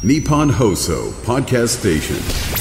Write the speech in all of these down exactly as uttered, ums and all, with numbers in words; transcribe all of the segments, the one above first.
Nippon Hoso Podcast Station。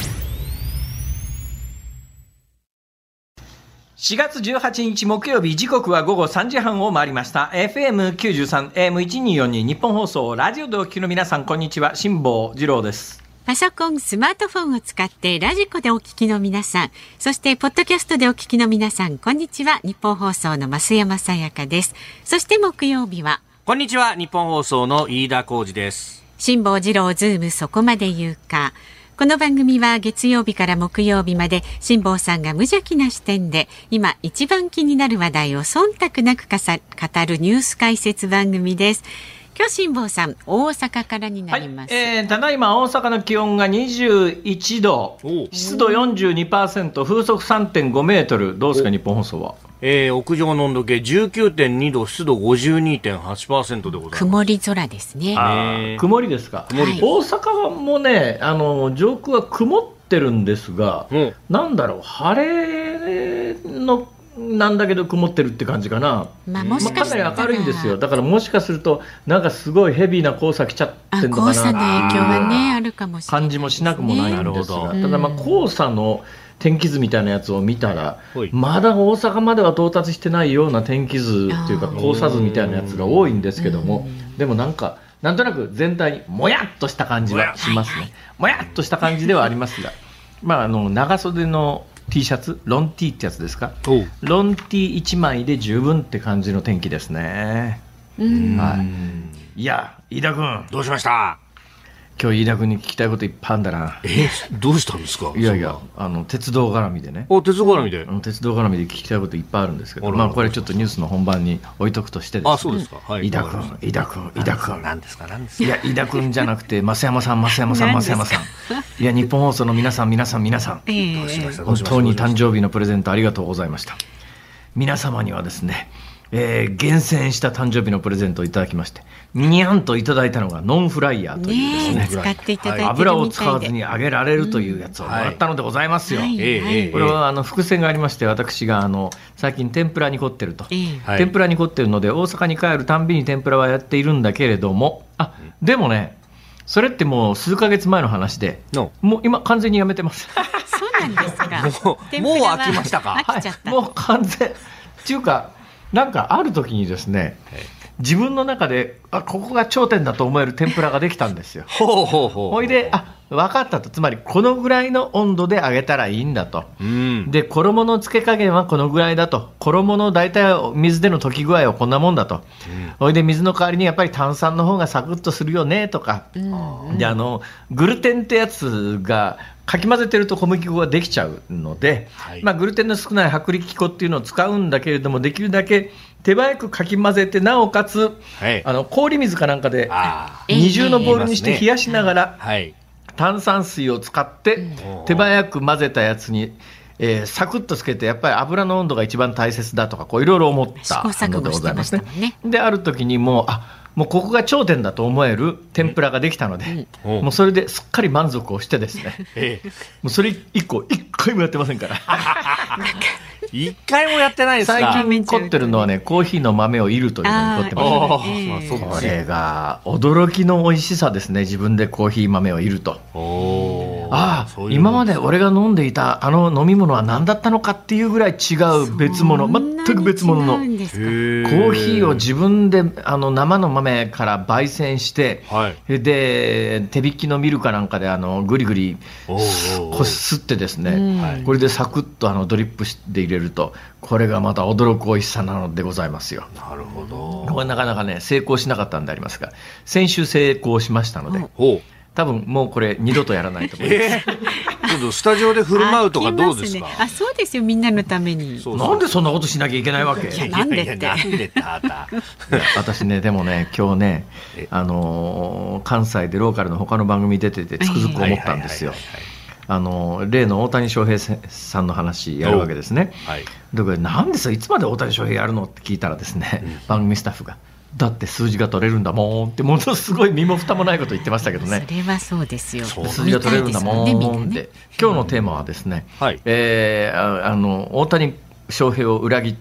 しがつじゅうはちにち木曜日、時刻は午後さんじはんを回りました。エフエムきゅうじゅうさん、エーエムせんにひゃくよんじゅうに 日本放送、ラジオでお聞きの皆さん、こんにちは。辛坊治郎です。 パソコン、スマートフォンを使ってラジコでお聞きの皆さん、そしてポッドキャストでお聞きの皆さん、こんにちは。日本放送の増山さやかです。そして木曜日は、 こんにちは。日本放送の飯田浩司です。 辛坊治郎ズームそこまで言うか。この番組は月曜日から木曜日まで辛坊さんが無邪気な視点で今一番気になる話題を忖度なくかさ語るニュース解説番組です。今日辛坊さん、大阪からになります。 はい、えー、ただいま大阪の気温がにじゅういちど、湿度 よんじゅうにパーセント、風速 さんてんごメートル。どうですか日本放送は。 えー、屋上の温度計 じゅうきゅうてんにど、湿度 ごじゅうにてんはちパーセント でございます。 曇り空ですね。 あ、曇りですか。 曇りです。 大阪はもうね、あの上空は曇ってるんですが、 うん、 なんだろう、晴れのなんだけど曇ってるって感じかな。 まあ、もしかしたら、 まあ、かなり明るいんですよ。だからもしかするとなんかすごいヘビーな黄砂来ちゃってるのかな。 黄砂の影響はね、あるかもしれない、ね、 感じもしなくもないんですが、 ね、 ただまあ黄砂の天気図みたいなやつを見たら、まだ大阪までは到達してないような天気図というか黄砂図みたいなやつが多いんですけども、でもなんかなんとなく全体にもやっとした感じはしますね。もやっとした感じではありますが、まああの長袖のT シャツ、ロン T ってやつですか。ロン T いちまいで十分って感じの天気ですね。 うん、 はい、いや飯田君、 どうしました。 今日飯田君に聞きたいこといっぱいあるんだな。 えどうしたんですか。 いやいや、あの鉄道絡みでね。 お鉄道絡みで、 鉄道絡みで聞きたいこといっぱいあるんですけど、まあ、これちょっとニュースの本番に置いとくとしてですね。 あ、そうですか。はい、 飯田君、飯田君、飯田君、 何ですか、何ですか。 いや飯田君じゃなくて増山さん、増山さん、増山さん。いや日本放送の皆さん、皆さん、皆さん、 えー、 本当に誕生日のプレゼントありがとうございました。皆様にはですね、えー、厳選した誕生日のプレゼントをいただきまして、にゃんといただいたのがノンフライヤーというですね、 使っていただいてるみたいで、 油を使わずに揚げられるというやつをもらったのでございますよ。 はいはい、 これはあの伏線がありまして、私があの最近天ぷらに凝ってると、 えー、 天ぷらに凝ってるので大阪に帰るたんびに天ぷらはやっているんだけれども、あ、でもね、それってもう数ヶ月前の話で、 no. もう今完全にやめてます。 そうなんですか。 もう、もう飽きましたか。 飽きちゃった、 はい、もう完全っていうか、なんかある時にですね、自分の中であここが頂点だと思える天ぷらができたんですよ。 ほうほうほう。 ほいで、あ、分かったと。つまりこのぐらいの温度で揚げたらいいんだと、 うん、 で衣の付け加減はこのぐらいだと、衣の大体水での溶き具合はこんなもんだと、うん、ほいで水の代わりにやっぱり炭酸の方がサクッとするよねとか、うん、であのグルテンってやつがかき混ぜてると小麦粉ができちゃうので、はい、まあ、グルテンの少ない薄力粉っていうのを使うんだけれども、できるだけ手早くかき混ぜて、なおかつ、はい、あの氷水かなんかで二重のボウルにして冷やしながら、はい、炭酸水を使って手早く混ぜたやつに、えー、サクッとつけて、やっぱり油の温度が一番大切だとか、こういろいろ思ったのでございますね。である時にもうあもうここが頂点だと思える天ぷらができたので、うん、もうそれですっかり満足をしてですね、ええ、もうそれ以降一回もやってませんから。 一回もやってないですか。 最近凝ってるのはね、コーヒーの豆をいるというのに凝ってますね。えー、これが驚きの美味しさですね。自分でコーヒー豆をいると、 おああ、今まで俺が飲んでいたあの飲み物は何だったのかっていうぐらい違う別物、全く別物のコーヒーを自分であの生の豆から焙煎して、はい、で手引きのミルかなんかであのぐりぐりこすってですね、うん、これでサクッとあのドリップして入れると、これがまた驚く美味しさなのでございますよ。 なるほど。 これなかなかね成功しなかったんでありますが、先週成功しましたので、うん、多分もうこれ二度とやらないと思います。えー、ちょっとスタジオで振る舞うとかどうですか。 あ、そうですよ、みんなのために。 そうそう、なんでそんなことしなきゃいけないわけ。 いや、なんでって。 いやいや、なんでたた私ね、でもね、今日ね、あのー、関西でローカルの他の番組出ててつくづく思ったんですよ。あの例の大谷翔平さんの話やるわけですね。はい、だからなんでさいつまで大谷翔平やるのって聞いたらですね、うん、番組スタッフがだって数字が取れるんだもんってものすごい身も蓋もないこと言ってましたけどね。 それはそうですよ。 数字が取れるんだもんって、ね、今日のテーマはですね、うん、はい、えー、あ, あの大谷翔平を裏切った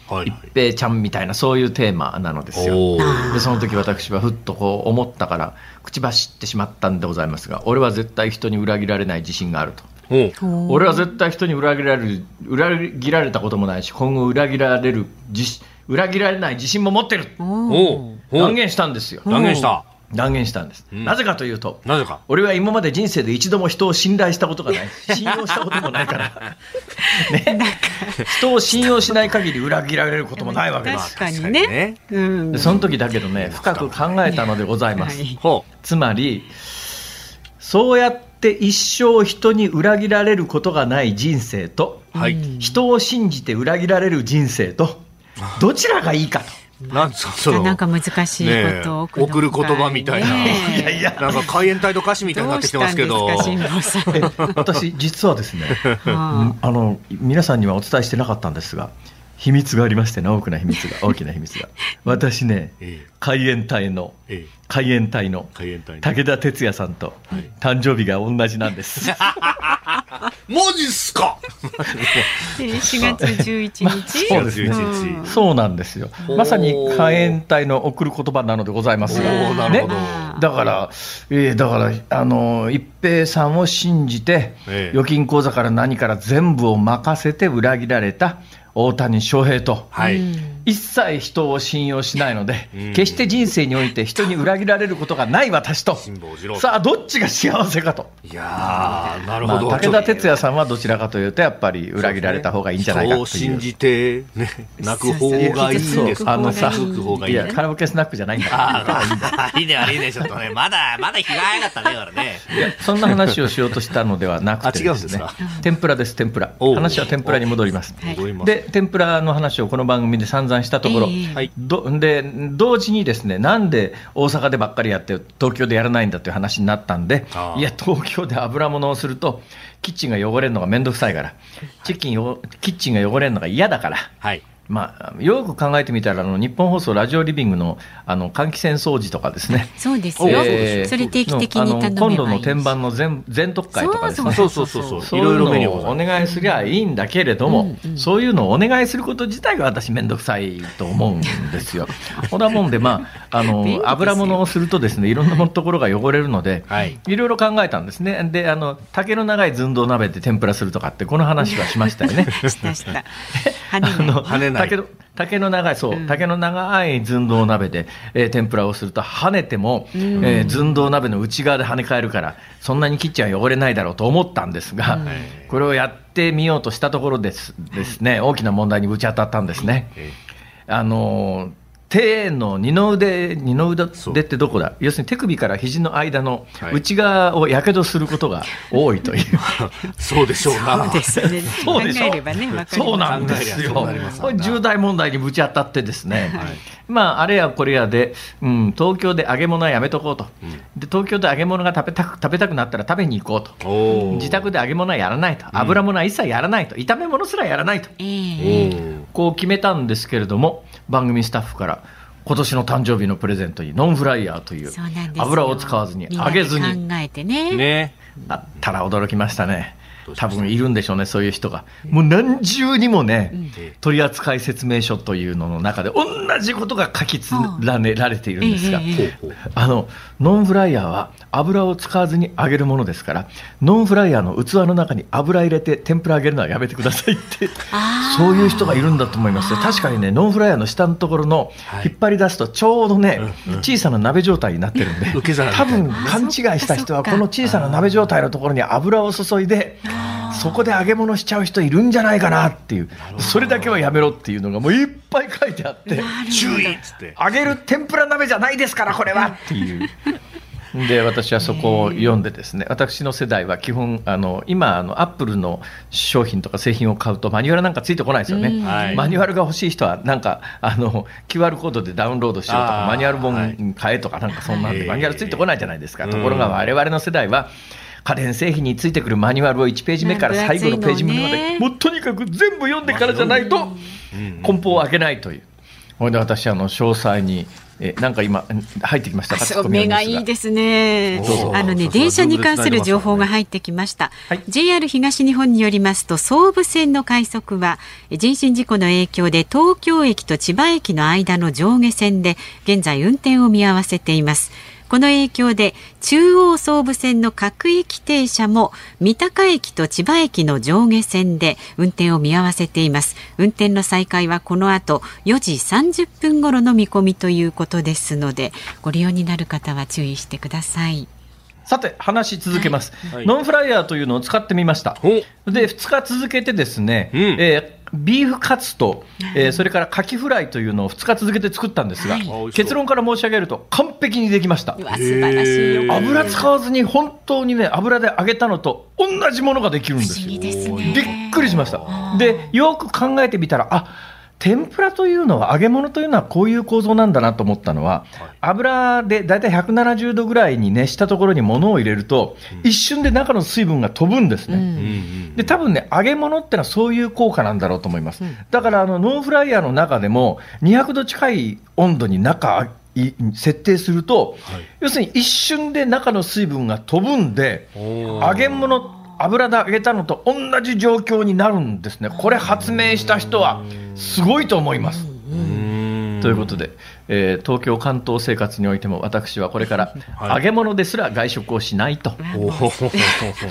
はい一平ちゃんみたいなそういうテーマなのですよ。 おーでその時私はふっとこう思ったから口走ってしまったんでございますが、俺は絶対人に裏切られない自信があると。 おう俺は絶対人に裏切られる裏切られたこともないし、今後裏切られる自裏切られない自信も持ってる、 おうおう断言したんですよ。 断言した。 断言したんです、 んなぜかというと、 なぜか。 俺は今まで人生で一度も人を信頼したことがない、信用したこともないから、ね、人を信用しない限り裏切られることもないわけです確よ。 かにね。うんでその時だけどね、深く考えたのでございます、 はいほつまりそうやって一生人に裏切られることがない人生と、 う。はい。 人を信じて裏切られる人生とどちらがいいかと。 なんですかそのなんか難しいことをねえ送る言葉みたいな。 ねえいやいやなんか海援隊と歌詞みたいになってきてますけど。 どうしたんですか辛坊さん。 私実はですねああの皆さんにはお伝えしてなかったんですが、秘密がありましてね、大きな秘密が大きな秘密が私ね、 ええ海援隊のええ海援隊の海援隊の武田鉄矢さんと誕生日が同じなんですマジっすか。 えーしがつじゅういちにち。 そうですねうんそうなんですよ。まさに海援隊の送る言葉なのでございますが、 おーなるほどね、だから、えーだからあの一平さんを信じて、 ええ預金口座から何から全部を任せて裏切られた大谷翔平と、 はい。 一切人を信用しないので、 うん決して人生において人に裏切られることがない私と、 辛坊治郎。 さあどっちが幸せかと。 いやー、なるまあ、 ほど。 武田鉄矢さんはどちらかというとやっぱり裏切られた方がいいんじゃないかという。 人を信じて、ね、泣く方がいいんそうですあのさ泣く方がいいね。 いやカラオケスナックじゃないんだああ、いいね、あれいいね、ちょっとね、まだ、まだ日が早かったね、これね。 いやそんな話をしようとしたのではなくてですね、 あ違うんですか天ぷらです。天ぷらおう話は天ぷらに戻ります。 はい戻ります。 で天ぷらの話をこの番組で散々したところ、 ええはい。 どで同時にですね、なんで大阪でばっかりやって東京でやらないんだという話になったんで、 ああいや東京で油物をするとキッチンが汚れるのがめんどくさいからチキンよキッチンが汚れるのが嫌だから、 はい。 まあ、よく考えてみたらあの日本放送ラジオリビングのあの換気扇掃除とかですね、 そうですよ。 えーそれ定期的に頼めばいいし。 あの今度の天板の全全特会とかですね、 そうそうそうそう。 そういういろいろメニューござのをおいます。 願いすりゃいいんだけれども、そういうのをお願いすること自体が私めんどくさいと思うんですよ。ほなもんで、まあ、あ便利ですよの油物をするとですね、いろんなところが汚れるので、 はい。 いろいろ考えたんですね。で、あの竹の長い寸胴鍋で天ぷらするとかってこの話はしましたよね。 したした。跳ねないあの跳ねない竹の竹の長いそう、 うん竹の長い寸胴鍋で、えー天ぷらをすると跳ねても、えー寸胴鍋の内側で跳ね返るからそんなにキッチンは汚れないだろうと思ったんですが、これをやってみようとしたところですですね、大きな問題にぶち当たったんですね。 えあのー手の二の腕、二の腕そうってどこだ、要するに手首から肘の間のはい内側をやけどすることが多いという、 そうでしょうな。 そうですよね。 そうでしょ考えればね、わかります。 そうなんですよ。 考えりゃそうなりますこれ重大問題にぶち当たってですね、 はいまあ、あれやこれやで、うん、東京で揚げ物はやめとこうと、で東京で揚げ物が食べたく食べたくなったら食べに行こうと、 おー自宅で揚げ物はやらないと、油物は一切やらないと、炒め物すらやらないと、 えおえーこう決めたんですけれども、番組スタッフから今年の誕生日のプレゼントにノンフライヤーというそうなんですよ。 油を使わずに揚げずにみんなで考えてね。 ね。 あったら驚きましたねどう。しました多分いるんでしょうね、そういう人が。もう何重にもね、 うん取扱説明書というのの中で同じことが書き連ねられているんですが、 ええええほうほうあのノンフライヤーは油を使わずに揚げるものですから、ノンフライヤーの器の中に油入れて天ぷら揚げるのはやめてくださいってあーそういう人がいるんだと思いますよ。確かにね、ノンフライヤーの下のところのはい引っ張り出すとちょうどね、小さな鍋状態になってるんで、 受け皿みた多いな分勘違いした人はあそっかこの小さな鍋状態のところに油を注いでそこで揚げ物しちゃう人いるんじゃないかなっていう、それだけはやめろっていうのがもういっぱい書いてあって、 注意っつって。 揚げる天ぷら鍋じゃないですからこれはっていう。で私はそこを読んでですね、私の世代は基本あの今あのアップルの商品とか製品を買うとマニュアルなんかついてこないですよね、 うんはいマニュアルが欲しい人はなんかあの キューアール コードでダウンロードしようとかあーマニュアルはい本買えとかなんかそんなんではいマニュアルついてこないじゃないですか、 うんところが我々の世代は家電製品についてくるマニュアルをいちページ目から最後のページ目まで、もうとにかく全部読んでからじゃないと梱包を開けないという。 ほいで私あの詳細にえなんか今入ってきましたか。 そう目がいいですね。あのね電車に関する情報が入ってきました、はい、ジェイアール 東日本によりますと総武線の快速は人身事故の影響で東京駅と千葉駅の間の上下線で現在運転を見合わせています。この影響で中央総武線の各駅停車も三鷹駅と千葉駅の上下線で運転を見合わせています。運転の再開はこの後よじさんじゅっぷん頃の見込みということですので、ご利用になる方は注意してください。 さて話し続けます、 はい、 ノンフライヤーというのを使ってみました。でふつか続けてですね、うんえービーフカツと、えー、それからカキフライというのをふつか続けて作ったんですが、はい、結論から申し上げると完璧にできました。 うわ素晴らしいよ。 油使わずに本当にね油で揚げたのと同じものができるんですよ。 不思議ですね。 びっくりしました。でよく考えてみたらあ天ぷらというのは揚げ物というのはこういう構造なんだなと思ったのは、はい、油でだいたいひゃくななじゅうどぐらいに熱したところに物を入れると、うん、一瞬で中の水分が飛ぶんですね、うん、で多分ね揚げ物ってのはそういう効果なんだろうと思います、うん、だからあのノンフライヤーの中でもにひゃくど近い温度に中設定すると、はい、要するに一瞬で中の水分が飛ぶんで揚げ物油で揚げたのと同じ状況になるんですね。これ発明した人はすごいと思います。ということで、えー、東京関東生活においても私はこれから揚げ物ですら外食をしないと、はい、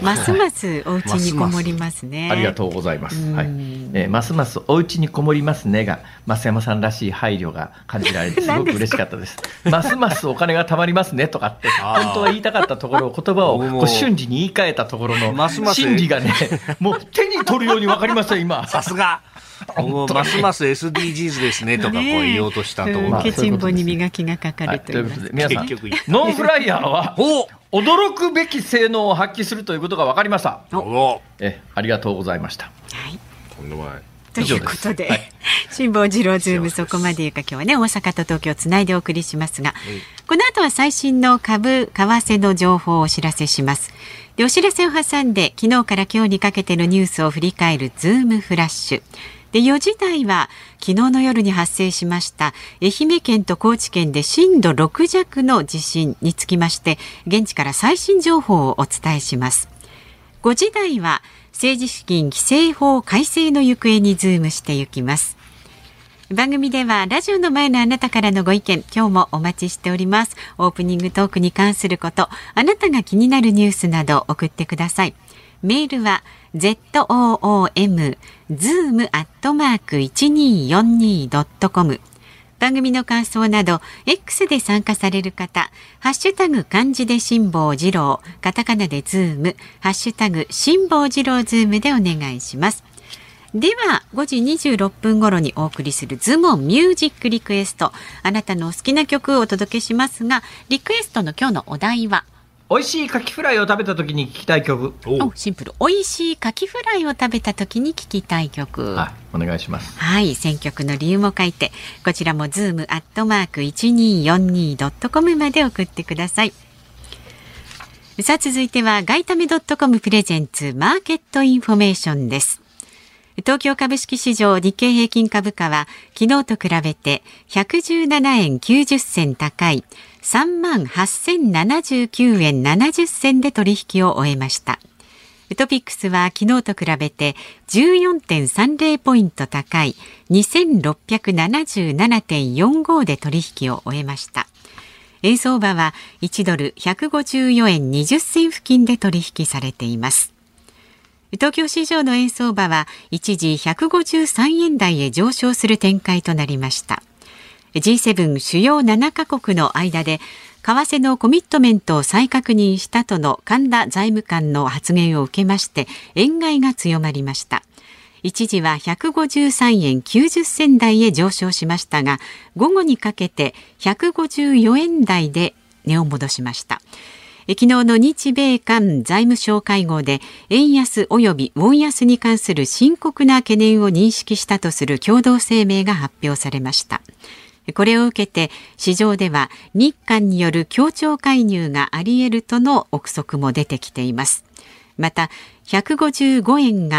ますますお家にこもりますね。 ますますありがとうございます、はいえー、ますますお家にこもりますねが増山さんらしい配慮が感じられてすごく嬉しかったです。ますますお金が貯まりますねとかって本当は言いたかったところを言葉をこう瞬時に言い換えたところの心理がねもう手に取るように分かりましたよ今。 さすがもうますます エスディージーズ ですねとかこう言おうとしたと思う。 ケチンボに磨きがかかるということで、 皆さんノンフライヤーは驚くべき性能を発揮するということが分かりました。えありがとうございました、はい、 とんでもないということで、はい、辛坊治郎ズームそこまで言うか今日はね大阪と東京をつないでお送りしますが、うん、この後は最新の株為替の情報をお知らせします。でお知らせを挟んで昨日から今日にかけてのニュースを振り返るズームフラッシュでよじ台は昨日の夜に発生しました愛媛県と高知県で震度ろく弱の地震につきまして現地から最新情報をお伝えします。ごじ台は政治資金規正法改正の行方にズームしていきます。番組ではラジオの前のあなたからのご意見今日もお待ちしております。オープニングトークに関することあなたが気になるニュースなど送ってください。メールは ズーム ズーム アットマーク いちにーよんにー ドットコム 番組の感想など X で参加される方ハッシュタグ漢字で辛坊治郎カタカナでズームハッシュタグ辛坊治郎ズームでお願いします。ではごじにじゅうろっぷん頃にお送りするズモンミュージックリクエストあなたのお好きな曲をお届けしますがリクエストの今日のお題は美味しいカキフライを食べた時に聞きたい曲。 おシンプル美味しいカキフライを食べた時に聞きたい曲。 はい、お願いします。 はい、選曲の理由も書いてこちらもズームアットマーク いちにーよんにー ドットコム まで送ってください。さあ続いてはガイタメ .com プレゼンツマーケットインフォメーションです。東京株式市場日経平均株価は昨日と比べてひゃくじゅうななえんきゅうじゅっせん高い さんまんはっせんななじゅうきゅうえんななじゅっせんで取引を終えました。トピックスは昨日と比べて じゅうよんてんさんぜろ ポイント高い にせんろっぴゃくななじゅうななてんよんご で取引を終えました。円相場はいちドルひゃくごじゅうよえんにじゅっせん付近で取引されています。東京市場の円相場は一時ひゃくごじゅうさんえん台へ上昇する展開となりました。ジーセブン 主要ななカ国の間で為替のコミットメントを再確認したとの神田財務官の発言を受けまして円買いが強まりました。一時はひゃくごじゅうさんえんきゅうじゅっせん台へ上昇しましたが午後にかけてひゃくごじゅうよえん台で値を戻しました。昨日の日米韓財務省会合で円安及びウォン安に関する深刻な懸念を認識したとする共同声明が発表されました。これを受けて市場では日韓による協調介入があり得るとの憶測も出てきています。またひゃくごじゅうごえんが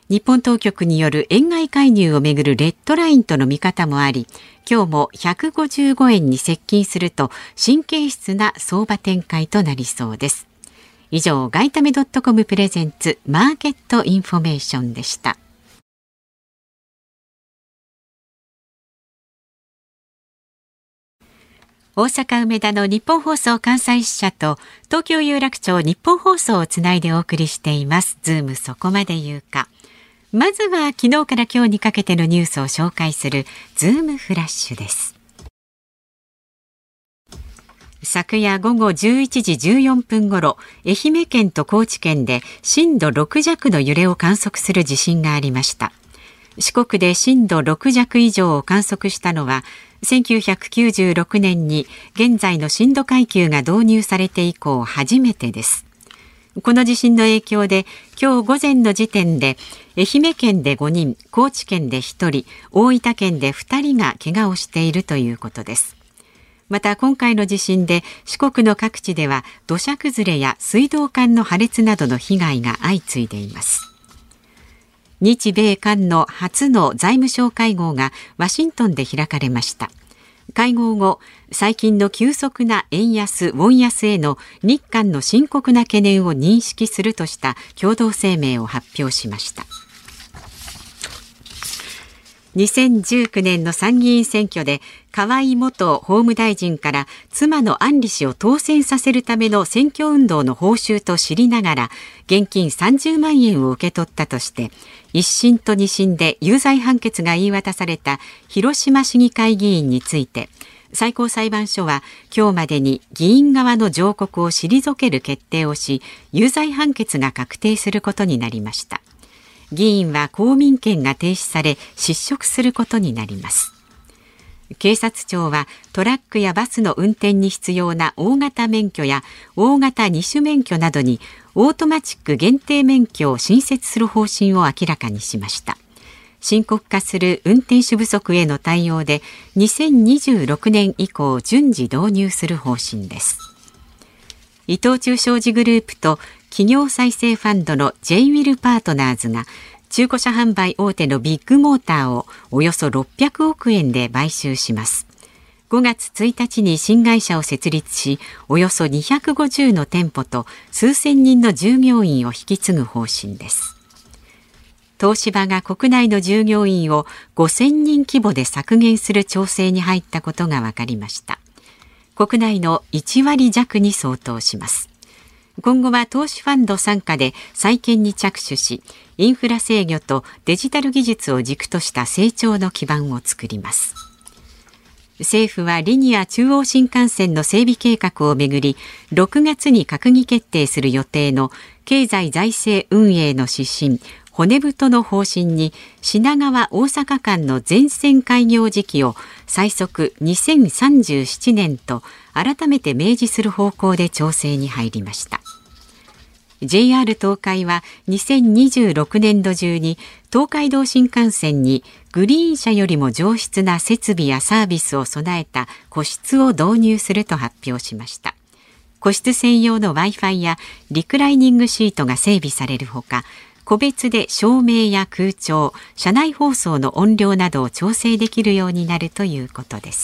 日本当局による円買い介入をめぐるレッドラインとの見方もあり、今日もひゃくごじゅうごえんに接近すると神経質な相場展開となりそうです。以上、外為ドットコムプレゼンツマーケットインフォメーションでした。大阪梅田の日本放送関西支社と東京有楽町日本放送をつないでお送りしています。ズームそこまで言うか。まずは昨日から今日にかけてのニュースを紹介するズームフラッシュです。昨夜午後じゅういちじじゅうよんぷんごろ、愛媛県と高知県で震度ろくじゃくの揺れを観測する地震がありました。四国で震度ろくじゃく以上を観測したのはせんきゅうひゃくきゅうじゅうろくねんに現在の震度階級が導入されて以降初めてです。この地震の影響で今日午前の時点で愛媛県でごにん、高知県でひとり、大分県でふたりが怪我をしているということです。また今回の地震で四国の各地では土砂崩れや水道管の破裂などの被害が相次いでいます。日米韓の初の財務相会合がワシントンで開かれました。会合後、最近の急速な円安・ウォン安への日韓の深刻な懸念を認識するとした共同声明を発表しました。にせんじゅうきゅうねんの参議院選挙で河井元法務大臣から妻の案里氏を当選させるための選挙運動の報酬と知りながら現金さんじゅうまんえんを受け取ったとして一審と二審で有罪判決が言い渡された広島市議会議員について最高裁判所は今日までに議員側の上告を退ける決定をし有罪判決が確定することになりました。議員は公民権が停止され失職することになります。警察庁はトラックやバスの運転に必要な大型免許や大型二種免許などにオートマチック限定免許を新設する方針を明らかにしました。深刻化する運転手不足への対応でにせんにじゅうろくねん以降順次導入する方針です。伊藤忠商事グループと企業再生ファンドの ジェイウィル パートナーズが中古車販売大手のビッグモーターをおよそろっぴゃくおくえんで買収します。ごがつついたちに新会社を設立し、およそにひゃくごじゅうの店舗と数千人の従業員を引き継ぐ方針です。東芝が国内の従業員をごせんにん規模で削減する調整に入ったことが分かりました。国内のいちわりじゃくに相当します。今後は投資ファンド傘下で再建に着手し、インフラ制御とデジタル技術を軸とした成長の基盤を作ります。政府はリニア中央新幹線の整備計画をめぐり、ろくがつに閣議決定する予定の経済財政運営の指針、骨太の方針に品川大阪間の全線開業時期を最速にせんさんじゅうななねんと改めて明示する方向で調整に入りました。ジェイアール 東海はにせんにじゅうろくねんど中に東海道新幹線にグリーン車よりも上質な設備やサービスを備えた個室を導入すると発表しました。個室専用の Wi-Fi やリクライニングシートが整備されるほか、個別で照明や空調、車内放送の音量などを調整できるようになるということです。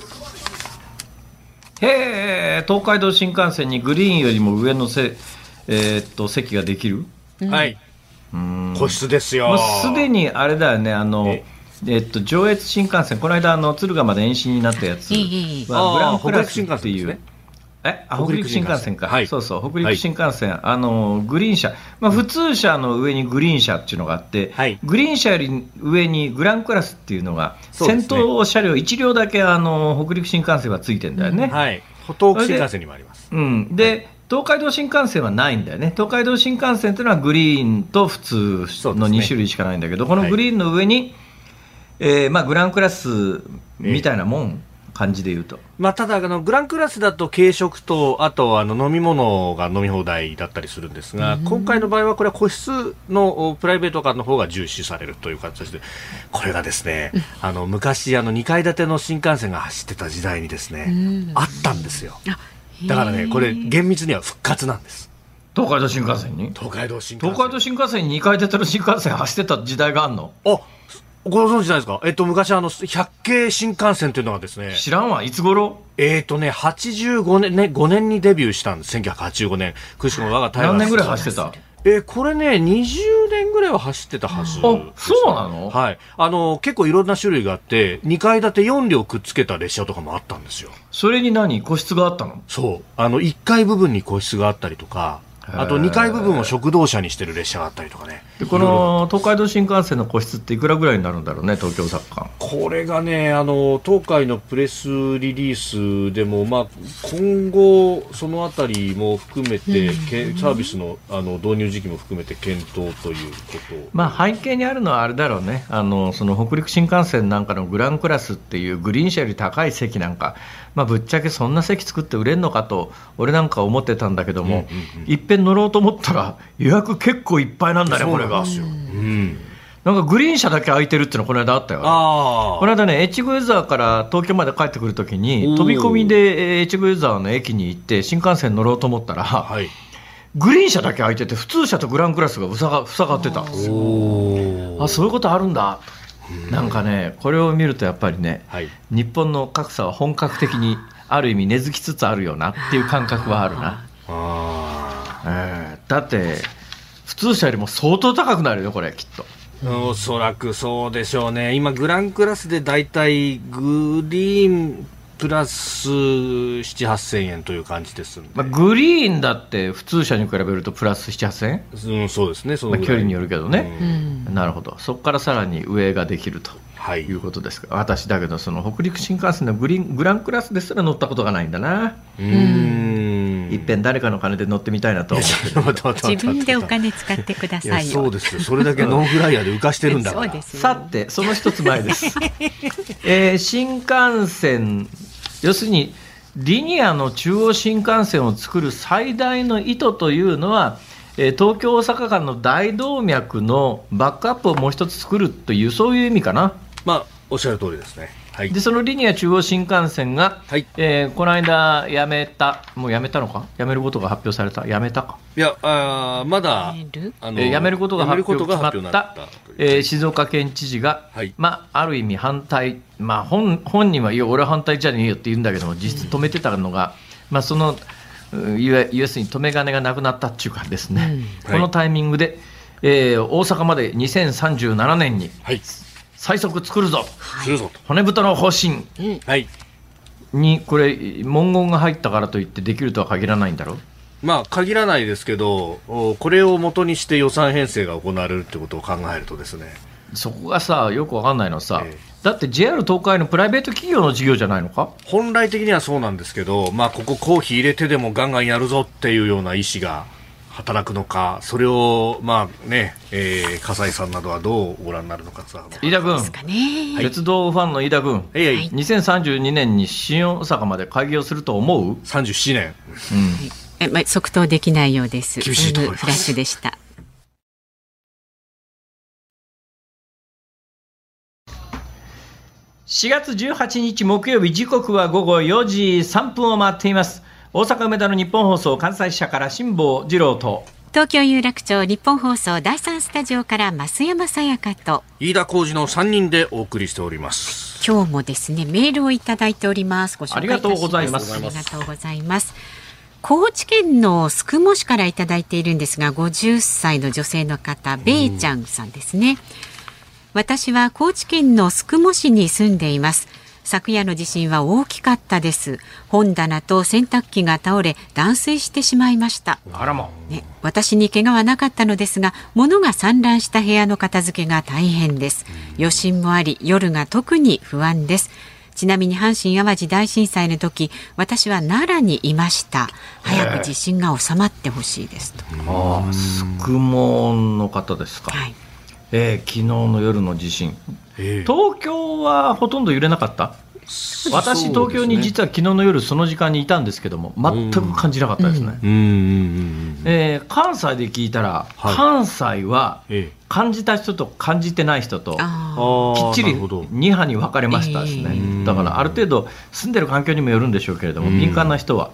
へー、東海道新幹線にグリーンよりも上のせ、えー、っと席ができる、 うん、はい、うーん、個室ですよ。 もうすでにあれだよね、あのええっと、上越新幹線、この間あの敦賀まで延伸になったやつはグランクラスっていう、えあ北陸新幹線か、はい、そうそう、北陸新幹線、はい、あのグリーン車、まあ、普通車の上にグリーン車っていうのがあって、はい、グリーン車より上にグランクラスっていうのが、先頭車両いち両だけあの北陸新幹線はついてるんだよね、うん、はい、 東北新幹線にもあります。 うん、で、はい、東海道新幹線はないんだよね。東海道新幹線というのはグリーンと普通のに種類しかないんだけど、ね、このグリーンの上に、はい、えーまあ、グランクラスみたいなもん、えー感じで言うと、 まあ、ただあのグランクラスだと軽食とあとあの飲み物が飲み放題だったりするんですが、今回の場合はこれは個室のプライベート感の方が重視されるという形で、これがですね、あの昔あのにかい建ての新幹線が走ってた時代にですね、あったんですよ。だからね、これ厳密には復活なんです。 東海道新幹線に東海道新幹線東海道新幹線ににかい建ての新幹線走ってた時代があんの？ あ、ご存知ないですか？えっと昔あの百系新幹線というのがですね、 知らんわ。いつ頃？ えっとねはちじゅうごねんねごねんにデビューしたんです。せんきゅうひゃくはちじゅうごねん。くしくも我がタイガース何年ぐらい走ってた？ えーこれねにじゅうねんぐらいは走ってたはずです、ね。 あ、そうなの？ はい。あの結構いろんな種類があってにかい建てよんりょうくっつけた列車とかもあったんですよ。 それに何個室があったの？ そう。あのいっかい部分に個室があったりとか、あとにかい部分を食堂車にしてる列車があったりとかね。 でこの東海道新幹線の個室っていくらぐらいになるんだろうね、東京大阪間。 これがね、あの東海のプレスリリースでも、まあ、今後そのあたりも含めて、うん、サービス の, あの導入時期も含めて検討ということ、 まあ、背景にあるのはあれだろうね、あのその北陸新幹線なんかのグランクラスっていうグリーン車より高い席なんか、まあ、ぶっちゃけそんな席作って売れるのかと俺なんか思ってたんだけども、うんうんうん、いっぺん乗ろうと思ったら予約結構いっぱいなんだね、これが。うんなんかグリーン車だけ空いてるっていうのこの間あったよ。あこの間ね、越後湯沢から東京まで帰ってくるときに飛び込みで越後湯沢の駅に行って新幹線乗ろうと思ったら、はい、グリーン車だけ空いてて普通車とグランクラスが塞が、塞がってたんですよ。あ、そういうことあるんだ。なんかね、これを見るとやっぱりね、はい、日本の格差は本格的にある意味根付きつつあるよなっていう感覚はあるな。あ、えー、だって普通車よりも相当高くなるよこれきっと。 おそらくそうでしょうね。今グランクラスでだいたいグリーンプラスなな、はっせんえんという感じですんで、 まあ、グリーンだって普通車に比べるとプラスなな、はっせんえん、 うん、そうですね、そのまあ、距離によるけどね、うん、なるほど。そこからさらに上ができるということですが、はい、私だけどその北陸新幹線のグリーングランクラスですら乗ったことがないんだな。うーん、いっぺん誰かの金で乗ってみたいなと思って自分でお金使ってくださいよ。 いやそうですよ、それだけノンフライヤーで浮かしてるんだから。 さてその一つ前です、えー、新幹線要するにリニアの中央新幹線を作る最大の意図というのは、えー、東京大阪間の大動脈のバックアップをもう一つ作るというそういう意味かな。 まあおっしゃる通りですね。はい、 でそのリニア中央新幹線が、はいえー、この間やめた、もうやめたのか、やめることが発表された、やめたか、 いやあまだあの、えー、やめることが発表決まった、えー、静岡県知事が、はいまあ、ある意味反対、まあ、本, 本人はいや俺は反対じゃねえよって言うんだけども実質止めてたのが、まあ、その要するに止め金がなくなったっていうかですね、うん、このタイミングで、えー、大阪までにせんさんじゅうななねんに、はい最速作るぞ、はい、骨太の方針にこれ文言が入ったからといってできるとは限らないんだろう。 まあ限らないですけど、これを元にして予算編成が行われるってことを考えるとですね、 そこがさよく分かんないのはさ、えー、だって ジェイアール 東海のプライベート企業の事業じゃないのか。 本来的にはそうなんですけど、まあ、ここ公費入れてでもガンガンやるぞっていうような意思が働くのか、それをまあね、えー、笠井さんなどはどうご覧になるのか。 飯田君、はい、鉄道ファンの飯田君、はい、にせんさんじゅうにねんに新大阪まで開業すると思う？ さんじゅうななねん、 うんえまあ、即答できないようです。 厳しいと思います。 フラッシュでした。 しがつじゅうはちにち木曜日、時刻は午後よじさんぷんを回っています。大阪梅田の日本放送関西支社から辛坊治郎と、 東京有楽町日本放送だいさんスタジオから増山さやかと飯田浩司のさんにんでお送りしております。 今日もですねメールをいただいております。ご紹介いたします。 ありがとうございます。 ありがとうございます。高知県の宿毛市からいただいているんですが、ごじゅっさいの女性の方、べいちゃんさんですね。私は高知県の宿毛市に住んでいます。昨夜の地震は大きかったです。本棚と洗濯機が倒れ断水してしまいました。 あらま、 ね、私に怪我はなかったのですが、物が散乱した部屋の片付けが大変です。余震もあり夜が特に不安です。ちなみに阪神淡路大震災の時、私は奈良にいました。早く地震が収まってほしいですと。 ああ、宿毛の方ですか。はい、えー、昨日の夜の地震、えー、東京はほとんど揺れなかった。私東京に実は昨日の夜その時間にいたんですけども全く感じなかったですね。うんうん、えー、関西で聞いたら、はい、関西は感じた人と感じてない人ときっちりにはに分かれましたですね。だからある程度住んでる環境にもよるんでしょうけれども、うん、敏感な人は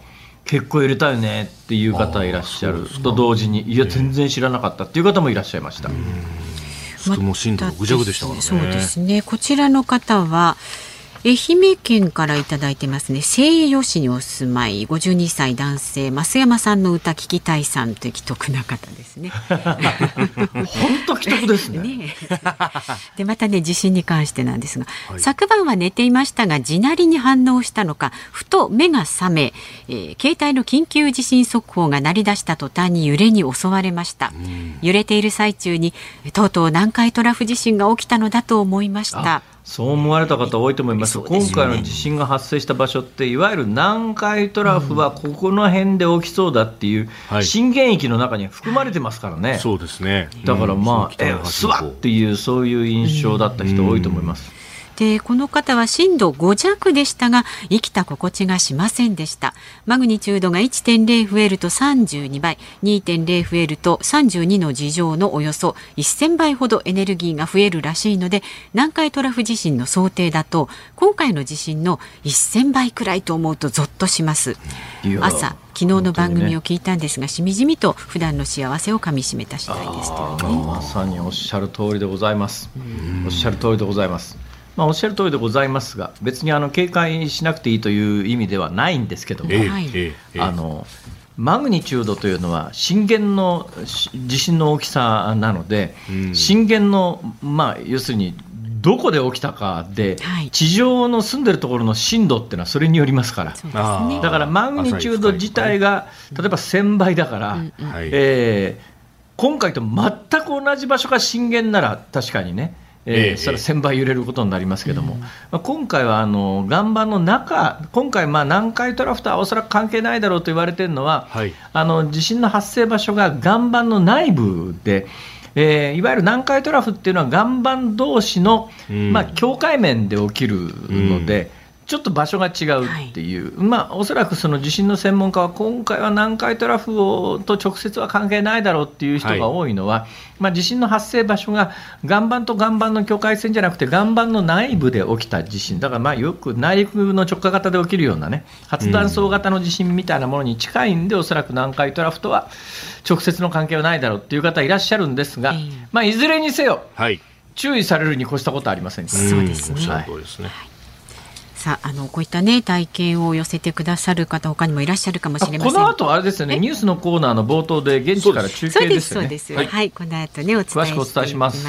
結構揺れたよねっていう方いらっしゃると同時に、いや全然知らなかったっていう方もいらっしゃいました。 外も震度ろく弱でしたからね。 そうですね。こちらの方は愛媛県からいただいてますね。西予市にお住まいごじゅうにさい男性、増山さんの歌聞きたいさんという既得な方ですね。 本当既得ですね。 ねでまたね、地震に関してなんですが、はい、昨晩は寝ていましたが地鳴りに反応したのかふと目が覚め、えー、携帯の緊急地震速報が鳴り出した途端に揺れに襲われました。揺れている最中にとうとう南海トラフ地震が起きたのだと思いました。 そう思われた方多いと思います。今回の地震が発生した場所っていわゆる南海トラフはここの辺で起きそうだっていう震源域の中に含まれてますからね、はい、 そうですね。 だからまあ、うん、えすわっていうそういう印象だった人多いと思います。 でこの方は震度ご弱でしたが生きた心地がしませんでした。マグニチュードが いってんゼロ 増えるとさんじゅうにばい、 にてんゼロ 増えるとさんじゅうにの次乗のおよそせんばいほどエネルギーが増えるらしいので、南海トラフ地震の想定だと今回の地震のせんばいくらいと思うとゾッとします。朝昨日の番組を聞いたんですが、ね、しみじみと普段の幸せをかみしめた次第ですという、ね、 まさにおっしゃる通りでございます。おっしゃる通りでございます。まあ、おっしゃる通りでございますが、別にあの警戒しなくていいという意味ではないんですけども、えーえー、あのマグニチュードというのは震源の地震の大きさなので、うん、震源の、まあ、要するにどこで起きたかで、はい、地上の住んでるところの震度っていうのはそれによりますから、ね、だからマグニチュード自体が例えばせんばいだから、うんうんえー、今回と全く同じ場所が震源なら確かにねえー、それはせんばい揺れることになりますけども、うんまあ、今回はあの岩盤の中、今回まあ南海トラフとはおそらく関係ないだろうと言われているのは、はい、あの地震の発生場所が岩盤の内部で、えー、いわゆる南海トラフっていうのは岩盤同士の、うんまあ、境界面で起きるので、うんちょっと場所が違うっていう、はいまあ、おそらくその地震の専門家は今回は南海トラフをと直接は関係ないだろうっていう人が多いのは、はいまあ、地震の発生場所が岩盤と岩盤の境界線じゃなくて岩盤の内部で起きた地震だからまあよく内陸の直下型で起きるような、ね、発断層型の地震みたいなものに近いんで、うん、おそらく南海トラフとは直接の関係はないだろうっていう方いらっしゃるんですが、うんまあ、いずれにせよ、はい、注意されるに越したことはありませんから。 そうですね、はいさあ、あのこういった、ね、体験を寄せてくださる方他にもいらっしゃるかもしれません。 この後あれですよね、ニュースのコーナーの冒頭で現地から中継ですよね。 そうですそうです、はいはい、この後、ね、お伝えしていきます。詳しくお伝えします。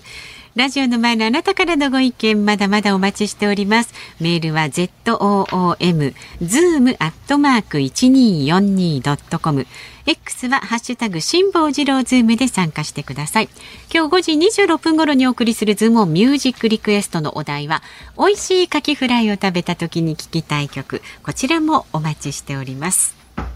ラジオの前のあなたからのご意見まだまだお待ちしております。メールは ズーム ズーム アットマーク いちにーよんにー ドットコム X はハッシュタグ辛坊治郎ズームで参加してください。今日ごじにじゅうろっぷん頃にお送りするズームオンミュージックリクエストのお題は美味しいカキフライを食べた時に聴きたい曲、こちらもお待ちしております。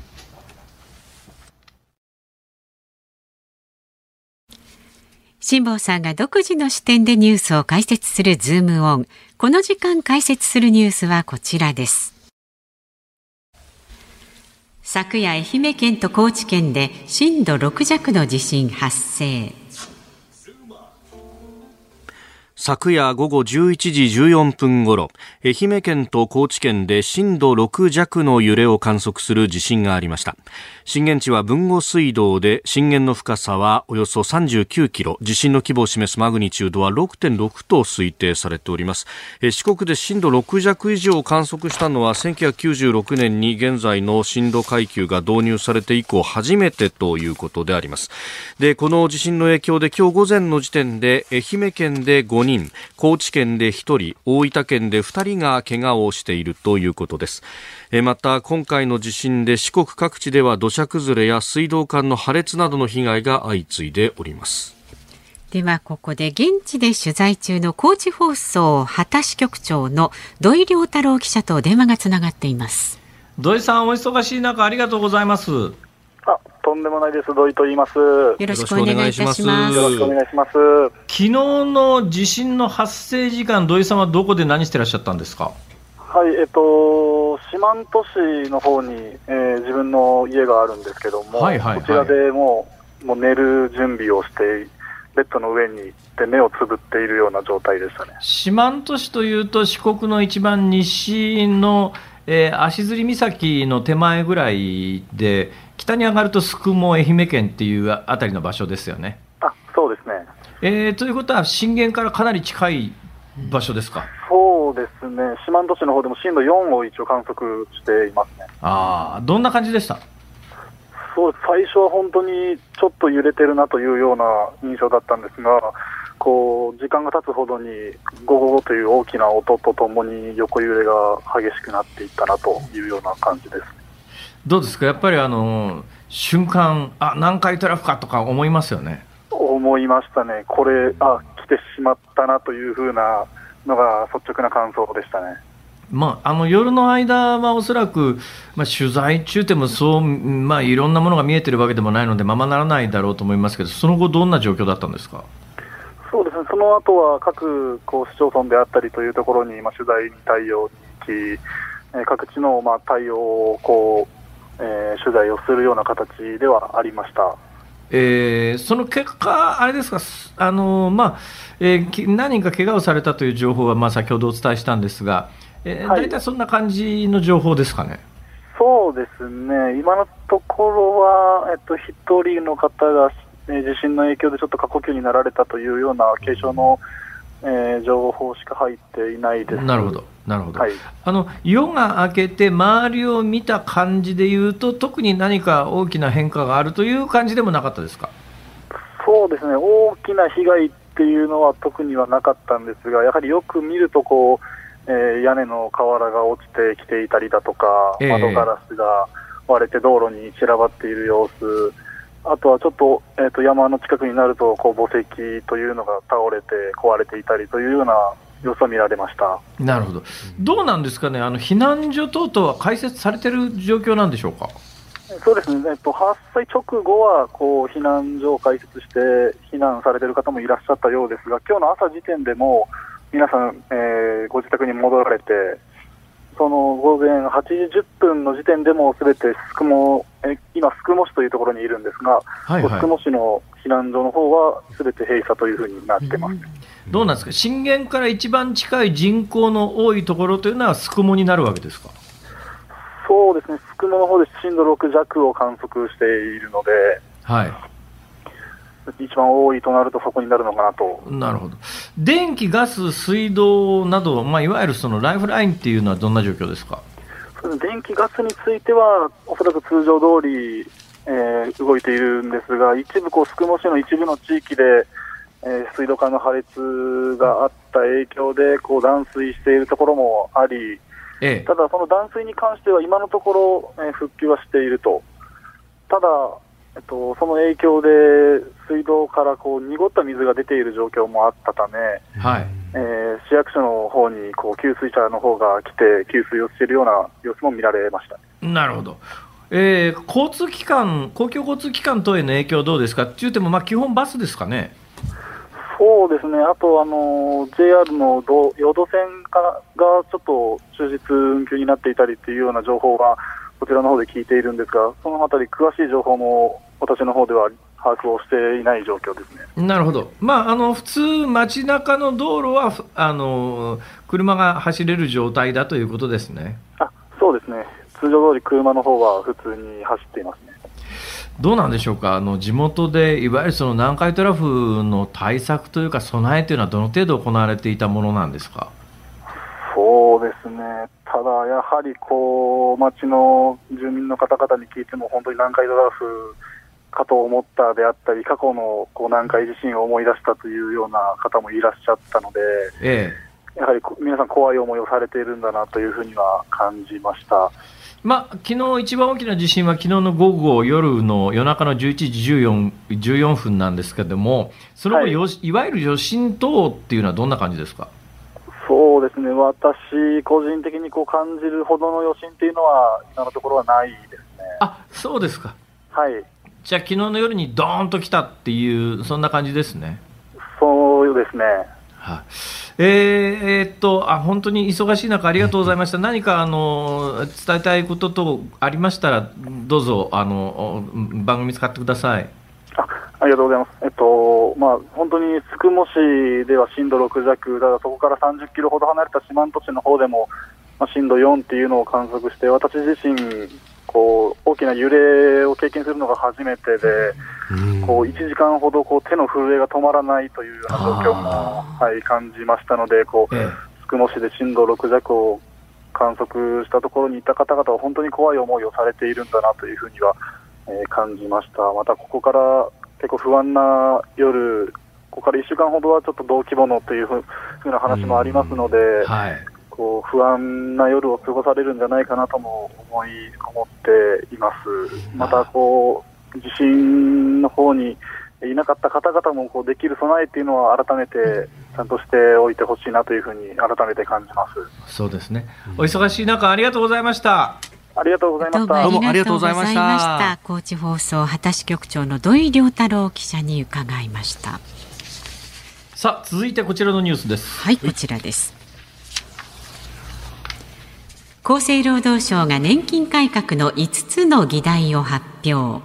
辛坊さんが独自の視点でニュースを解説するズームオン。この時間解説するニュースはこちらです。昨夜愛媛県と高知県で震度ろく弱の地震発生。 昨夜午後じゅういちじじゅうよんぷんごろ、愛媛県と高知県で震度ろく弱の揺れを観測する地震がありました。震源地は豊後水道で、震源の深さはおよそさんじゅうきゅうキロ、地震の規模を示すマグニチュードは ろくてんろく と推定されております。四国で震度ろく弱以上を観測したのはせんきゅうひゃくきゅうじゅうろくねんに現在の震度階級が導入されて以降初めてということであります。で、この地震の影響で今日午前の時点で愛媛県でごにん、高知県でひとり、大分県でふたりが怪我をしているということです。また今回の地震で四国各地では土砂崩れや水道管の破裂などの被害が相次いでおります。 ではここで現地で取材中の高知放送波田支局長の土井亮太郎記者と電話がつながっています。 土井さん、お忙しい中ありがとうございます。 あ、とんでもないです。土井と言います。よろしくお願いいたします。 よろしくお願いします。 昨日の地震の発生時間、土井さんはどこで何してらっしゃったんですか？ はい、えっと、四万十市の方に、えー、自分の家があるんですけども、はいはいはい、こちらでもう、もう寝る準備をして、ベッドの上に行って目をつぶっているような状態でしたね。 四万十市というと四国の一番西の、 えー、足摺岬の手前ぐらいで北に上がると宿毛、愛媛県っていうあたりの場所ですよね。 あ、そうですね。 えー、ということは震源からかなり近い場所ですか。 そうですね、四万十市の方でも震度よんを一応観測していますね。 ああ、どんな感じでした？ そう最初は本当にちょっと揺れてるなというような印象だったんですが、こう時間が経つほどにゴゴゴという大きな音とともに横揺れが激しくなっていったなというような感じです。 どうですか、やっぱりあの瞬間、あ、南海トラフかとか思いますよね。 思いましたね。これ、あ、来てしまったなというふうなのが率直な感想でしたね。 まあ、あの夜の間はおそらく、まあ、取材中でもそう、まあ、いろんなものが見えてるわけでもないのでままならないだろうと思いますけど、その後どんな状況だったんですか？ そうですね、その後は各こう市町村であったりというところに、まあ、取材に対応に行き、えー、各地のまあ対応をこう、えー、取材をするような形ではありました。 えー、その結果、あれですか、あのまあえー、何人か怪我をされたという情報は、まあ、先ほどお伝えしたんですが、えーはい、大体そんな感じの情報ですかね。 そうですね、今のところは、えっと、ひとりの方が、えー、地震の影響でちょっと過呼吸になられたというような軽症の、えー、情報しか入っていないです。 なるほど、なるほど、 はい、 あの夜が明けて周りを見た感じでいうと特に何か大きな変化があるという感じでもなかったですか？ そうですね、大きな被害っていうのは特にはなかったんですが、やはりよく見るとこう、えー、屋根の瓦が落ちてきていたりだとか、えー、窓ガラスが割れて道路に散らばっている様子、あとはちょっと、えー、と山の近くになるとこう墓石というのが倒れて壊れていたりというような様子を見られました。 なるほど。どうなんですかね、あの避難所等々は開設されている状況なんでしょうか？ そうですね、えっと、発災直後はこう避難所を開設して避難されている方もいらっしゃったようですが、今日の朝時点でも皆さん、えー、ご自宅に戻られて、その午前はちじじゅっぷんの時点でもすべて宿毛、え今、宿毛市というところにいるんですが、はいはい、宿毛市の避難所の方はすべて閉鎖というふうになってます。 どうなんですか、震源から一番近い人口の多いところというのは宿毛になるわけですか？ そうですね、宿毛の方で震度ろく弱を観測しているので、 はい、 一番多いとなるとそこになるのかなと。 なるほど。電気、ガス、水道など、まあ、いわゆるそのライフラインっていうのはどんな状況ですか？ 電気、ガスについてはおそらく通常通り、えー、動いているんですが、一部こう宿毛市の一部の地域で、えー、水道管の破裂があった影響でこう断水しているところもあり、ええ、ただその断水に関しては今のところ、えー、復旧はしていると。ただ、えっと、その影響で水道からこう濁った水が出ている状況もあったため、はい、えー、市役所の方にこう給水車の方が来て給水をしているような様子も見られました。 なるほど。えー、交通機関、公共交通機関等への影響どうですか？というても、まあ、基本バスですかね。 そうですね、あと、あの ジェイアール の淀線がちょっと終日運休になっていたりというような情報がこちらの方で聞いているんですが、そのあたり詳しい情報も私の方では把握をしていない状況ですね。 なるほど。まあ、あの普通街中の道路はあの車が走れる状態だということですね。 あ、そうですね、通常通り車の方は普通に走っていますね。 どうなんでしょうか、あの地元でいわゆるその南海トラフの対策というか備えというのはどの程度行われていたものなんですか？ そうですね、ただやはりこう町の住民の方々に聞いても本当に南海トラフかと思ったであったり、過去のこう南海地震を思い出したというような方もいらっしゃったので、ええ、やはり皆さん怖い思いをされているんだなというふうには感じました。 まあ、昨日一番大きな地震は昨日の午後、夜の夜中のじゅういちじじゅうよん、じゅうよんふんなんですけれども、その後、はい、いわゆる余震等っていうのはどんな感じですか？ そうですね、私個人的にこう感じるほどの余震っていうのは今のところはないですね。 あ、そうですか。 はい。 じゃあ昨日の夜にドーンと来たっていうそんな感じですね。 そうですね。 はい、えーえー、っとあ本当に忙しい中ありがとうございました。何かあの伝えたいこととありましたらどうぞあの番組使ってください。 あ, ありがとうございます。えっとまあ、本当に宿毛市では震度ろく弱だ、そこからさんじゅっキロほど離れた四万十市の方でも、 まあ、震度よんっていうのを観測して、私自身こう大きな揺れを経験するのが初めてで、こういちじかんほどこう手の震えが止まらないというような状況も、はい、感じましたので、こう、ええ、宿毛市で震度ろく弱を観測したところにいた方々は本当に怖い思いをされているんだなというふうには、えー、感じました。またここから結構不安な夜、ここからいっしゅうかんほどはちょっと同規模のというふうな話もありますので、はい、こう不安な夜を過ごされるんじゃないかなとも思い思っています。またこう地震の方にいなかった方々もこうできる備えというのは改めてちゃんとしておいてほしいなというふうに改めて感じます。 そうですね。お忙しい中ありがとうございました。 ありがとうございました。 どうもありがとうございました。高知放送畑支局長の土井亮太郎記者に伺いました。 さあ続いてこちらのニュースです。 はい、こちらです。厚生労働省が年金改革のいつつの議題を発表。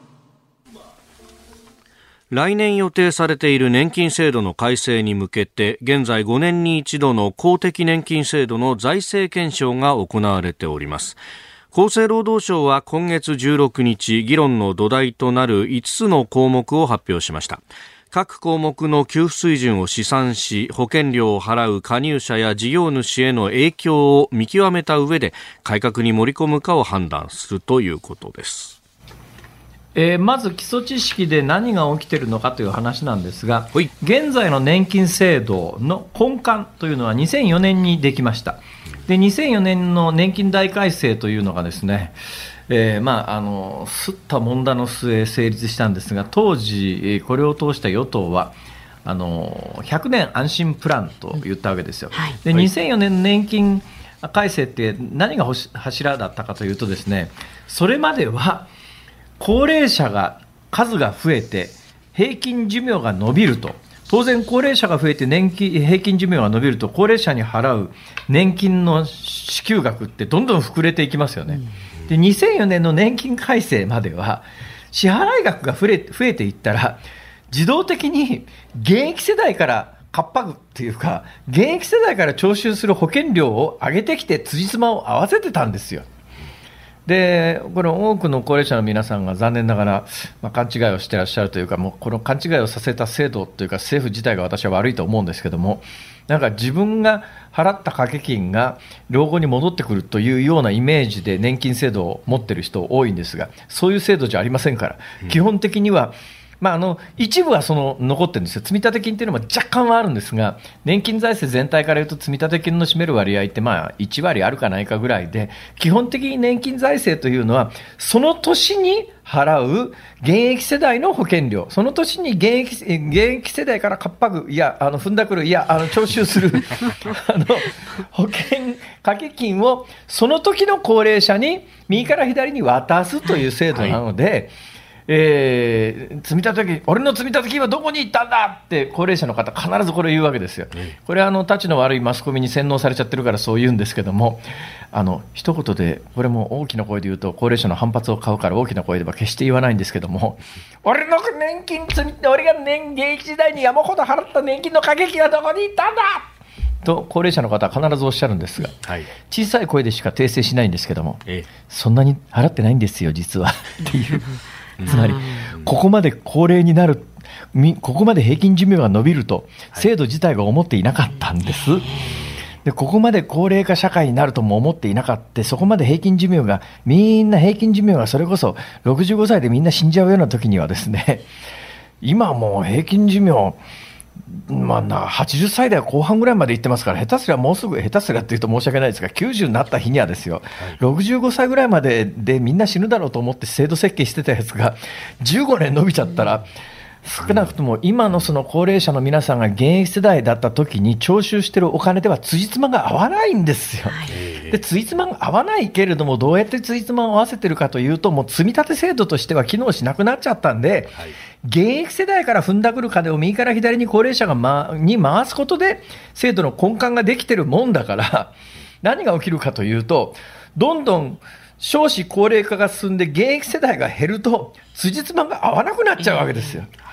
来年予定されている年金制度の改正に向けて、現在ごねんに一度の公的年金制度の財政検証が行われております。厚生労働省は今月じゅうろくにち、議論の土台となるいつつの項目を発表しました。各項目の給付水準を試算し、保険料を払う加入者や事業主への影響を見極めた上で改革に盛り込むかを判断するということです。 えー、まず基礎知識で何が起きているのかという話なんですが、現在の年金制度の根幹というのはにせんよねんにできました。でにせんよねんの年金大改正というのがですね、えーまあ、あのすったもんだの末成立したんですが、当時これを通した与党はあのひゃくねん安心プランと言ったわけですよ。はい、でにせんよねんの年金改正って何が柱だったかというとですね、それまでは高齢者が数が増えて平均寿命が伸びると、当然高齢者が増えて年金平均寿命が伸びると高齢者に払う年金の支給額ってどんどん膨れていきますよね。でにせんよねんの年金改正までは支払い額が増え、増えていったら自動的に現役世代からかっぱぐっていうか現役世代から徴収する保険料を上げてきて辻褄を合わせてたんですよ。でこれ多くの高齢者の皆さんが残念ながら、まあ、勘違いをしていらっしゃるというか、もうこの勘違いをさせた制度というか政府自体が私は悪いと思うんですけども、なんか自分が払った掛け金が老後に戻ってくるというようなイメージで年金制度を持っている人多いんですが、そういう制度じゃありませんから、うん、基本的にはまあ、あの一部はその残ってるんですよ。積立金というのも若干はあるんですが、年金財政全体からいうと積立金の占める割合ってまあいちわりあるかないかぐらいで、基本的に年金財政というのはその年に払う現役世代の保険料、その年に現役、現役世代からかっぱぐ、いやあの踏んだくる、いやあの徴収するあの保険掛け金をその時の高齢者に右から左に渡すという制度なので、はいはい、えー、積立金、俺の積立金はどこに行ったんだって高齢者の方必ずこれ言うわけですよ。これはあのたちの悪いマスコミに洗脳されちゃってるからそう言うんですけども、あの一言でこれも大きな声で言うと高齢者の反発を買うから大きな声では決して言わないんですけども、俺の年金積み、俺が年現役時代に山ほど払った年金の掛け金はどこに行ったんだと高齢者の方は必ずおっしゃるんですが、はい、小さい声でしか訂正しないんですけども、ええ、そんなに払ってないんですよ実はっていうつまりここまで高齢になる、ここまで平均寿命が伸びると制度自体が思っていなかったんです。でここまで高齢化社会になるとも思っていなかった。そこまで平均寿命がみんな平均寿命がそれこそろくじゅうごさいでみんな死んじゃうような時にはですね、今もう平均寿命まあ、はちじゅっさい代後半ぐらいまで行ってますから、下手すりゃもうすぐ、下手すりゃって言うと申し訳ないですがきゅうじゅうになった日にはですよ、はい、ろくじゅうごさいぐらいまででみんな死ぬだろうと思って制度設計してたやつがじゅうごねん伸びちゃったら、少なくとも今のその高齢者の皆さんが現役世代だった時に徴収しているお金では辻褄が合わないんですよ。で辻褄が合わないけれども、どうやって辻褄を合わせているかというと、もう積み立て制度としては機能しなくなっちゃったんで、はい、現役世代から踏んだくる金を右から左に高齢者が、ま、に回すことで制度の根幹ができてるもんだから、何が起きるかというと、どんどん少子高齢化が進んで現役世代が減ると辻褄が合わなくなっちゃうわけですよ。はい、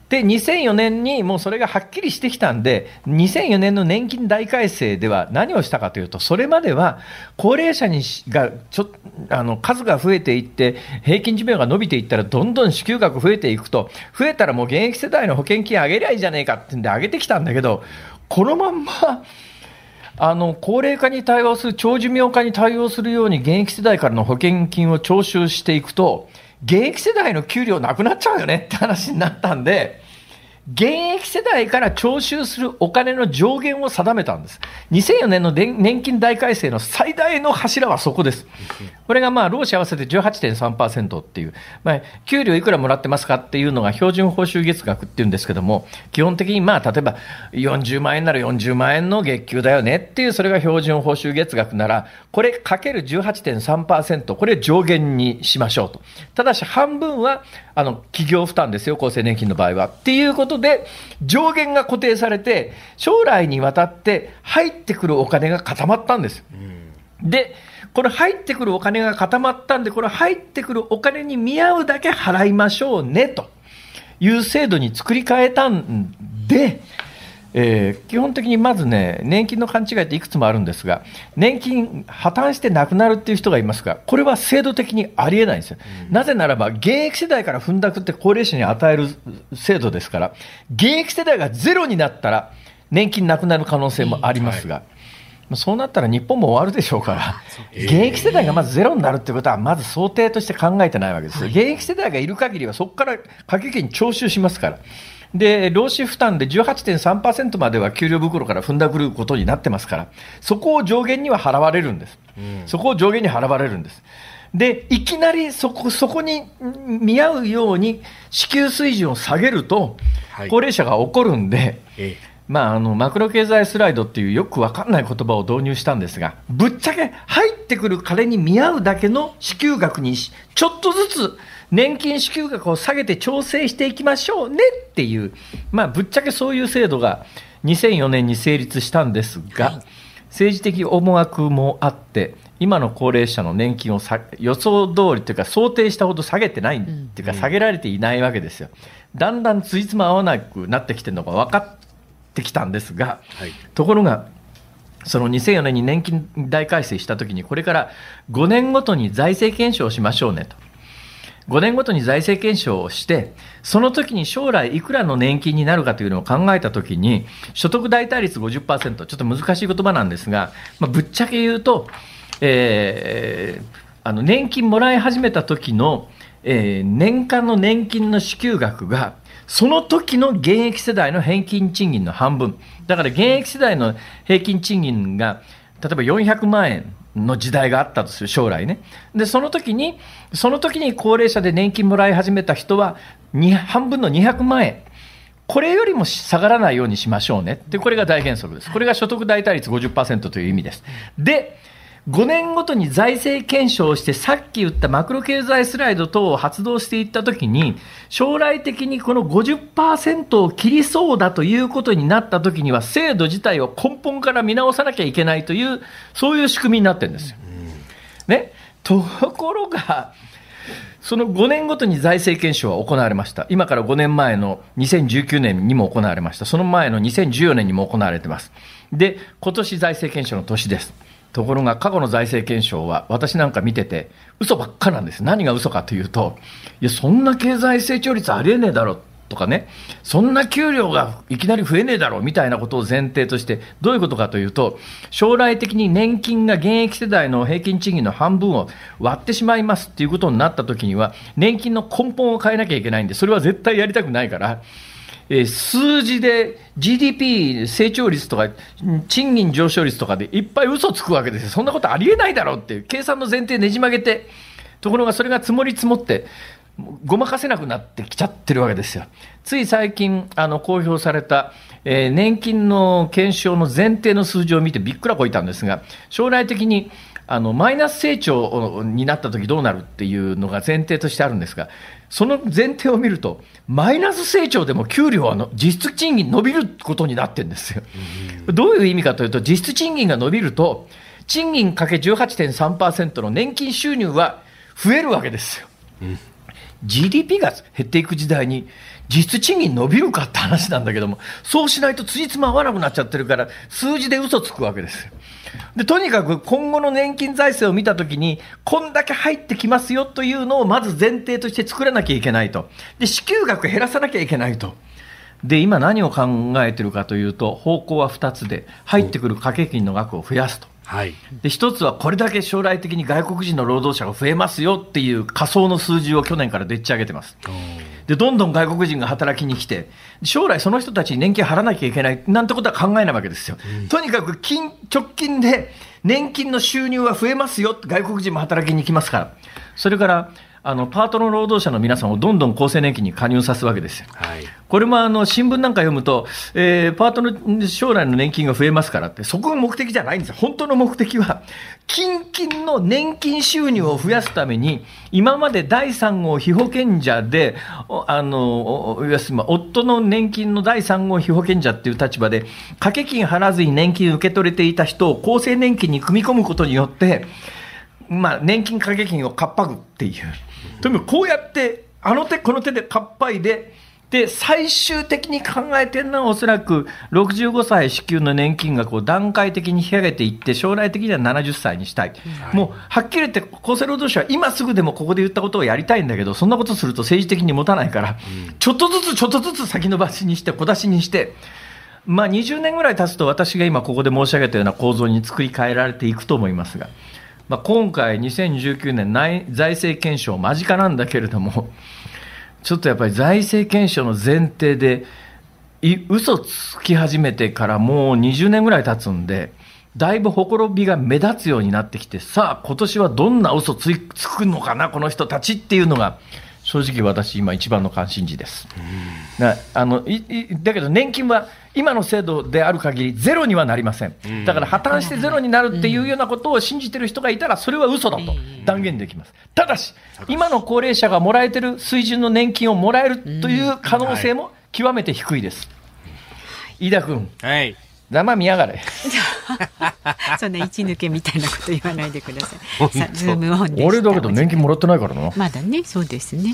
でにせんよねんにもうそれがはっきりしてきたんで、にせんよねんの年金大改正では何をしたかというと、それまでは高齢者にがちょあの数が増えていって平均寿命が伸びていったらどんどん支給額増えていくと、増えたらもう現役世代の保険金上げりゃいいじゃねえかってんで上げてきたんだけど、このまんまあの高齢化に対応する、長寿命化に対応するように現役世代からの保険金を徴収していくと、現役世代の給料なくなっちゃうよねって話になったんで、現役世代から徴収するお金の上限を定めたんです。にせんよねんの年金大改正の最大の柱はそこです。これがまあ労使合わせて じゅうはちてんさんパーセント っていう、まあ、給料いくらもらってますかっていうのが標準報酬月額っていうんですけども、基本的にまあ例えばよんじゅうまんえんならよんじゅうまんえんの月給だよねっていう、それが標準報酬月額なら、これかける じゅうはちてんさんパーセント、これ上限にしましょうと。ただし半分はあの企業負担ですよ、厚生年金の場合はっていうことで上限が固定されて、将来にわたって入ってくるお金が固まったんです。でこの入ってくるお金が固まったんで、この入ってくるお金に見合うだけ払いましょうねという制度に作り変えたんで、えー、基本的にまずね、年金の勘違いっていくつもあるんですが、年金破綻してなくなるっていう人がいますが、これは制度的にありえないんですよ、うん、なぜならば現役世代から奮諾って高齢者に与える制度ですから、現役世代がゼロになったら年金なくなる可能性もありますが、はい、そうなったら日本も終わるでしょうから、現役世代がまずゼロになるということはまず想定として考えてないわけです。現役世代がいる限りはそこから掛け金徴収しますから。で労使負担で じゅうはちてんさんパーセント までは給料袋から踏んだくることになってますから、そこを上限には払われるんです、うん、そこを上限に払われるんです。でいきなりそこ、そこに見合うように支給水準を下げると、はい、高齢者が怒るんで、ええ、まあ、あのマクロ経済スライドっていうよく分かんない言葉を導入したんですが、ぶっちゃけ入ってくる金に見合うだけの支給額にちょっとずつ年金支給額を下げて調整していきましょうねっていう、まあ、ぶっちゃけそういう制度がにせんよねんに成立したんですが、はい、政治的思惑もあって今の高齢者の年金をさ予想通りというか想定したほど下げてないっていうか、下げられていないわけですよ。だんだんついつま合わなくなってきてるのが分かってきたんですが、はい、ところがそのにせんよねんに年金大改正したときに、これからごねんごとに財政検証をしましょうねと。ごねんごとに財政検証をして、その時に将来いくらの年金になるかというのを考えたときに、所得代替率 ごじゅっパーセント、ちょっと難しい言葉なんですが、まあ、ぶっちゃけ言うと、えー、あの年金もらい始めた時の、えー、年間の年金の支給額がその時の現役世代の平均賃金の半分だから、現役世代の平均賃金が例えばよんひゃくまんえんの時代があったとする、将来ね。でその時にその時に高齢者で年金もらい始めた人はに半分のにひゃくまんえん、これよりも下がらないようにしましょうね。でこれが大原則です。これが所得代替率 ごじゅっパーセント という意味です。でごねんごとに財政検証をして、さっき言ったマクロ経済スライド等を発動していったときに、将来的にこの ごじゅっパーセント を切りそうだということになったときには、制度自体を根本から見直さなきゃいけないという、そういう仕組みになってるんですよ。ね、ところが、そのごねんごとに財政検証は行われました。今からごねんまえのにせんじゅうきゅうねんにも行われました。その前のにせんじゅうよねんにも行われています。で、今年財政検証の年です。ところが過去の財政検証は私なんか見てて嘘ばっかなんです。何が嘘かというと、いやそんな経済成長率ありえねえだろとかね、そんな給料がいきなり増えねえだろみたいなことを前提として、どういうことかというと、将来的に年金が現役世代の平均賃金の半分を割ってしまいますっていうことになった時には、年金の根本を変えなきゃいけないんで、それは絶対やりたくないから、えー、数字で ジーディーピー 成長率とか賃金上昇率とかでいっぱい嘘つくわけですよ。そんなことありえないだろうっていう計算の前提ねじ曲げて、ところがそれが積もり積もってごまかせなくなってきちゃってるわけですよ。つい最近あの公表された、えー、年金の検証の前提の数字を見てびっくらこいたんですが、将来的にあのマイナス成長になった時どうなるっていうのが前提としてあるんですが、その前提を見るとマイナス成長でも給料はの実質賃金伸びることになってるんですよ。どういう意味かというと、実質賃金が伸びると賃金 かけるじゅうはちてんさんパーセント の年金収入は増えるわけですよ。 ジーディーピー が減っていく時代に実質賃金伸びるかって話なんだけども、そうしないとつじつま合わなくなっちゃってるから数字で嘘つくわけですよ。でとにかく今後の年金財政を見たときにこんだけ入ってきますよというのをまず前提として作らなきゃいけないと。で支給額減らさなきゃいけないと。で今何を考えているかというと、方向はふたつで、入ってくる掛け金の額を増やすと。はい、で一つはこれだけ将来的に外国人の労働者が増えますよっていう仮想の数字を去年からでっち上げてます。でどんどん外国人が働きに来て、将来その人たちに年金払わなきゃいけないなんてことは考えないわけですよ、うん、とにかく近直近で年金の収入は増えますよ、外国人も働きに来ますから。それからあのパートの労働者の皆さんをどんどん厚生年金に加入さすわけですよ、はい、これもあの新聞なんか読むと、えー、パートの将来の年金が増えますからって、そこが目的じゃないんですよ。本当の目的は近々の年金収入を増やすために、今までだいさん号被保険者であの要するに夫の年金のだいさん号被保険者っていう立場で掛け金払わずに年金受け取れていた人を厚生年金に組み込むことによって、まあ、年金掛け金をかっぱぐっていう、とにかくこうやってあの手この手でかっぱいで、で最終的に考えてるのはおそらくろくじゅうごさい支給の年金額を段階的に引き上げていって、将来的にはななじゅっさいにしたい、はい、もうはっきり言って厚生労働省は今すぐでもここで言ったことをやりたいんだけど、そんなことすると政治的に持たないから、うん、ちょっとずつちょっとずつ先延ばしにして小出しにして、まあ、にじゅうねんぐらい経つと私が今ここで申し上げたような構造に作り変えられていくと思いますが、まあ、今回にせんじゅうきゅうねん内財政検証間近なんだけれども、ちょっとやっぱり財政検証の前提でい嘘つき始めてからもうにじゅうねんぐらい経つんで、だいぶほころびが目立つようになってきて、さあ今年はどんな嘘つつくのかなこの人たちっていうのが正直私今一番の関心事です。なあのいいだけど年金は今の制度である限りゼロにはなりません。だから破綻してゼロになるっていうようなことを信じてる人がいたらそれは嘘だと断言できます。ただし今の高齢者がもらえてる水準の年金をもらえるという可能性も極めて低いです。飯田君、はい、生見やがれそんな一抜けみたいなこと言わないでください。さあズームオンでした。 俺だけど年金もらってないからな。 まだね、そうですね。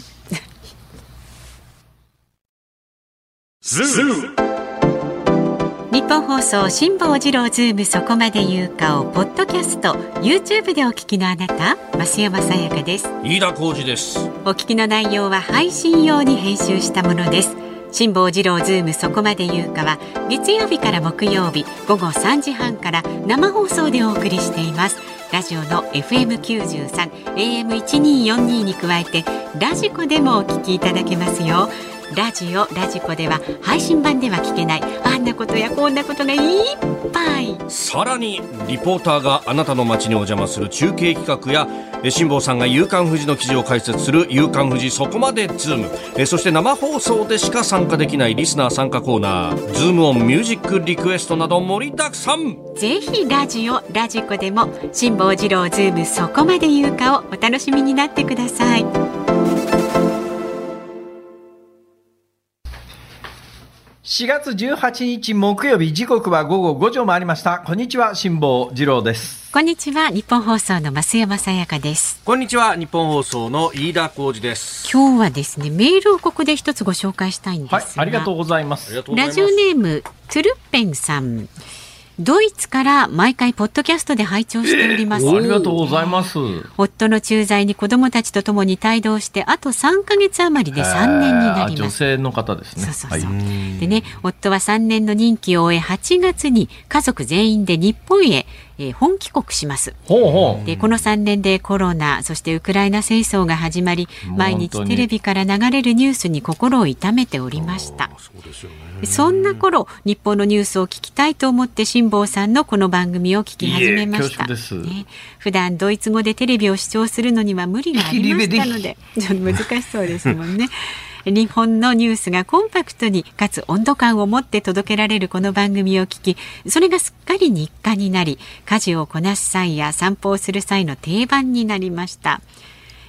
ズーム日本放送辛坊治郎ズームそこまで言うかをポッドキャスト YouTube でお聞きのあなた、増山さやかです。 飯田浩司です。 お聞きの内容は配信用に編集したものです。辛坊治郎ズームそこまで言うかは月曜日から木曜日午後さんじはんから生放送でお送りしています。ラジオの エフエムきゅうじゅうさん エーエムせんにひゃくよんじゅうに に加えてラジコでもお聞きいただけますよ。ラジオラジコでは配信版では聞けないあんなことやこんなことがいっぱい。 さらにリポーターがあなたの街にお邪魔する中継企画や辛坊さんが夕刊フジの記事を解説する夕刊フジそこまでズーム、えそして生放送でしか参加できないリスナー参加コーナーズームオンミュージックリクエストなど盛りだくさん。 ぜひラジオラジコでも辛坊治郎ズームそこまで言うかをお楽しみになってください。 しがつじゅうはちにち木曜日、時刻は午後ごじを回りました。こんにちは、辛坊治郎です。 こんにちは、日本放送の増山さやかです。 こんにちは、日本放送の飯田浩司です。 今日はですね、メールをここで一つご紹介したいんですが、はい、 ありがとうございます。 ラジオネームトゥルッペンさん、ドイツから毎回ポッドキャストで拝聴しております。 えー、ありがとうございます。 夫の駐在に子どもたちとともに帯同してあとさんかげつ余りでさんねんになります。 女性の方ですね。 そうそうそう、はい、でね、夫はさんねんの任期を終えはちがつに家族全員で日本へ、えー、本帰国します。 ほうほう。 でこのさんねんでコロナそしてウクライナ戦争が始まり、毎日テレビから流れるニュースに心を痛めておりました。 そうですよね。 そんな頃日本のニュースを聞きたいと思って辛坊さんのこの番組を聞き始めました。 いえ、恐縮です、 ね、普段ドイツ語でテレビを視聴するのには無理がありましたのでちょっと難しそうですもんね日本のニュースがコンパクトにかつ温度感を持って届けられるこの番組を聞き、それがすっかり日課になり、家事をこなす際や散歩をする際の定番になりました。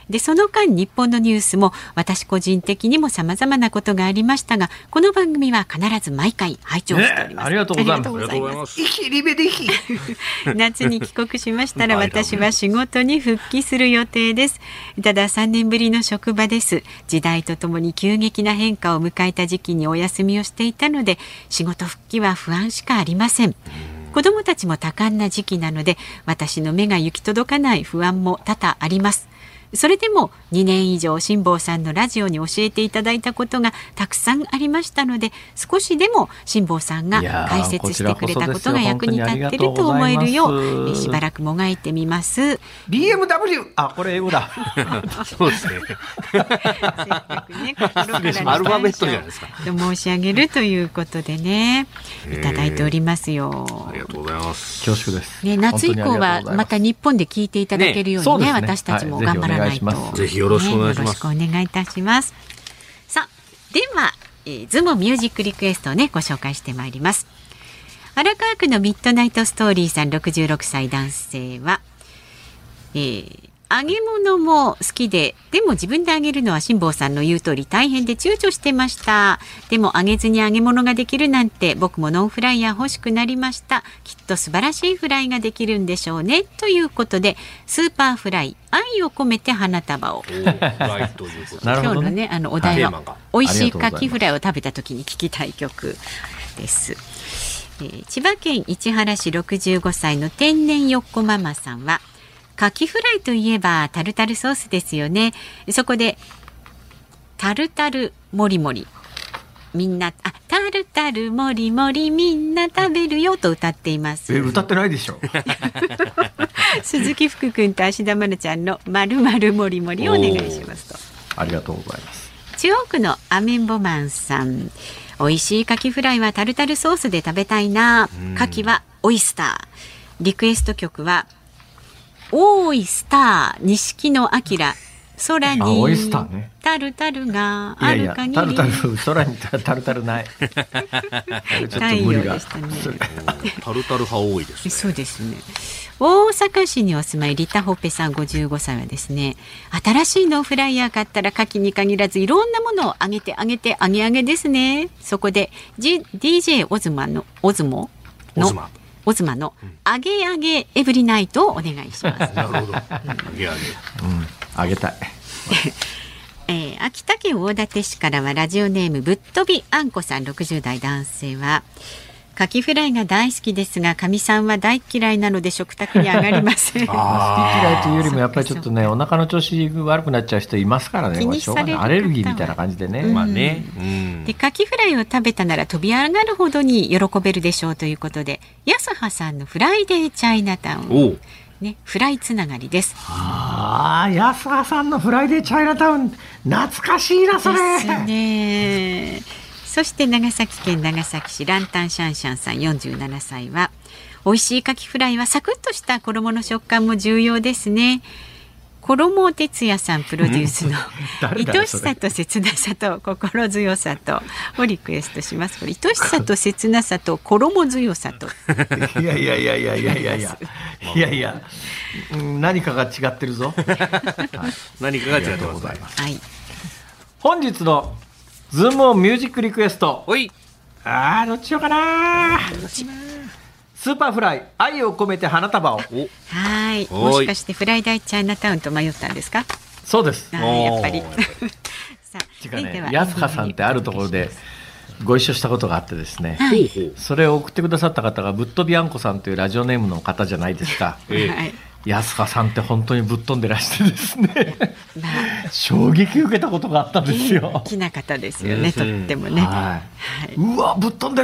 でその間日本のニュースも私個人的にも様々なことがありましたが、この番組は必ず毎回拝聴しております、 ね、ありがとうございます。 ありがとうございます。 夏に帰国しましたら私は仕事に復帰する予定です。たださんねんぶりの職場です。時代とともに急激な変化を迎えた時期にお休みをしていたので、仕事復帰は不安しかありません。子どもたちも多感な時期なので、私の目が行き届かない不安も多々あります。それでもにねん以上辛坊さんのラジオに教えていただいたことがたくさんありましたので、少しでも辛坊さんが解説してくれたことが役に立っていると思えるよう、しばらくもがいてみます。 ビーエムダブリュー あ、これ英語だそうですねせっかくね、心からのアルファベットじゃないですか申し上げるということでね、いただいておりますよ。 ありがとうございます。 恐縮です、 ね、夏以降はまた日本で聞いていただけるように ね, ね, ね私たちも頑張らないと、はい、 ぜひよろしくお願いします、ね、 よろしくお願いいたします。さあでは、えー、ズモミュージックリクエストをねご紹介してまいります。荒川区のミッドナイトストーリーさん、ろくじゅうろくさい男性は、えー揚げ物も好きで、でも自分で揚げるのは辛坊さんの言う通り大変で躊躇してました。でも揚げずに揚げ物ができるなんて、僕もノンフライヤー欲しくなりました。きっと素晴らしいフライができるんでしょうね。ということで、スーパーフライ愛を込めて花束を今日のね、あのお題は美味しいカキフライを食べた時に聴きたい曲です。えー、千葉県市原市ろくじゅうごさいの天然よっこママさんは、カキフライといえばタルタルソースですよね。そこでタルタルもりもり、みんなあタルタルもりもりみんな食べるよと歌っています。 え歌ってないでしょ鈴木福君と芦田愛菜ちゃんのまるまるもりもりをお願いしますと。 ありがとうございます。 中央区のアメンボマンさん、美味しいカキフライはタルタルソースで食べたいな。カキはオイスター。リクエスト曲はオイスター錦野明、空にオイスター、ね、 タルタルがある限り、 いやいやタルタル空にタルタルないちょっと無理が、ね、 タルタル派多いですね。 そうですね。大阪市にお住まいリタホペさんごじゅうごさいはですね、新しいノンフライヤー買ったら牡蠣に限らずいろんなものを揚げて揚げて揚げ揚げですね。そこで、G、ディージェー オズマのオズモのオズマの揚げ揚げエブリナイトをお願いします。 なるほど。揚げ揚げ。 うん、揚げたい。 えー、秋田県大館市からはラジオネームぶっ飛びあんこさん、ろくじゅうだい男性は、カキフライが大好きですが、かみさんは大嫌いなので食卓に上がりません。 あ好き嫌いというよりもやっぱりちょっとね、お腹の調子悪くなっちゃう人いますからね。 気にされる方はアレルギーみたいな感じでね。 まあね、 うん、でカキフライを食べたなら飛び上がるほどに喜べるでしょうということで、安葉さんのフライデーチャイナタウン、ね、フライつながりです。 ああ、安葉さんのフライデーチャイナタウン懐かしいなそれ。 ですね。そして長崎県長崎市ランタンシャンシャンさんよんじゅうななさいは、美味しいカキフライはサクッとした衣の食感も重要ですね。衣哲也さんプロデュースの愛しさと切なさと心強さとをリクエストします。これ愛しさと切なさと衣強さといやいやいやいやいやいやいやいやいや何かが違ってるぞ、はい、 何かが違ってございます、 はい、 本日のズームオンミュージックリクエスト、 おいあーどっちようかな。スーパーフライ愛を込めて花束を。 はい、もしかしてフライダイチャイナタウンと迷ったんですか。 そうです。 あやっぱりさあ、ね、安葉さんってあるところでご一緒したことがあってですね、 はい、 それを送ってくださった方がぶっ飛びあんこさんというラジオネームの方じゃないですか、 ええ、はい安葉さんって本当にぶっ飛んでらしてですね、まあ、衝撃受けたことがあったんですよ。 大きな方ですよね、とってもね、 はいはい、うわぶっ飛んで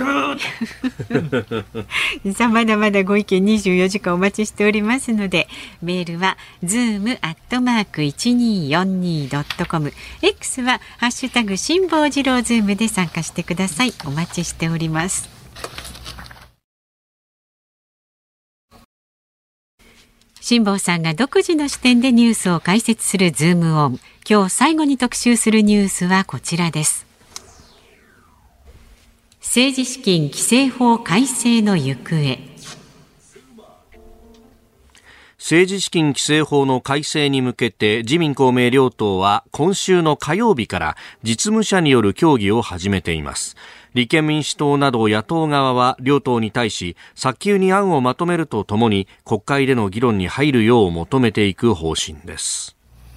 るさあまだまだご意見にじゅうよじかんお待ちしておりますので、メールは ズーム アットマーク いちにーよんにー ドットコム、 X はハッシュタグ辛坊治郎ズームで参加してください。お待ちしております。辛坊さんが独自の視点でニュースを解説するズームオン。今日最後に特集するニュースはこちらです。政治資金規正法改正の行方。 政治資金規正法の改正に向けて自民公明両党は今週の火曜日から実務者による協議を始めています。立憲民主党など野党側は両党に対し早急に案をまとめるとともに国会での議論に入るよう求めていく方針です。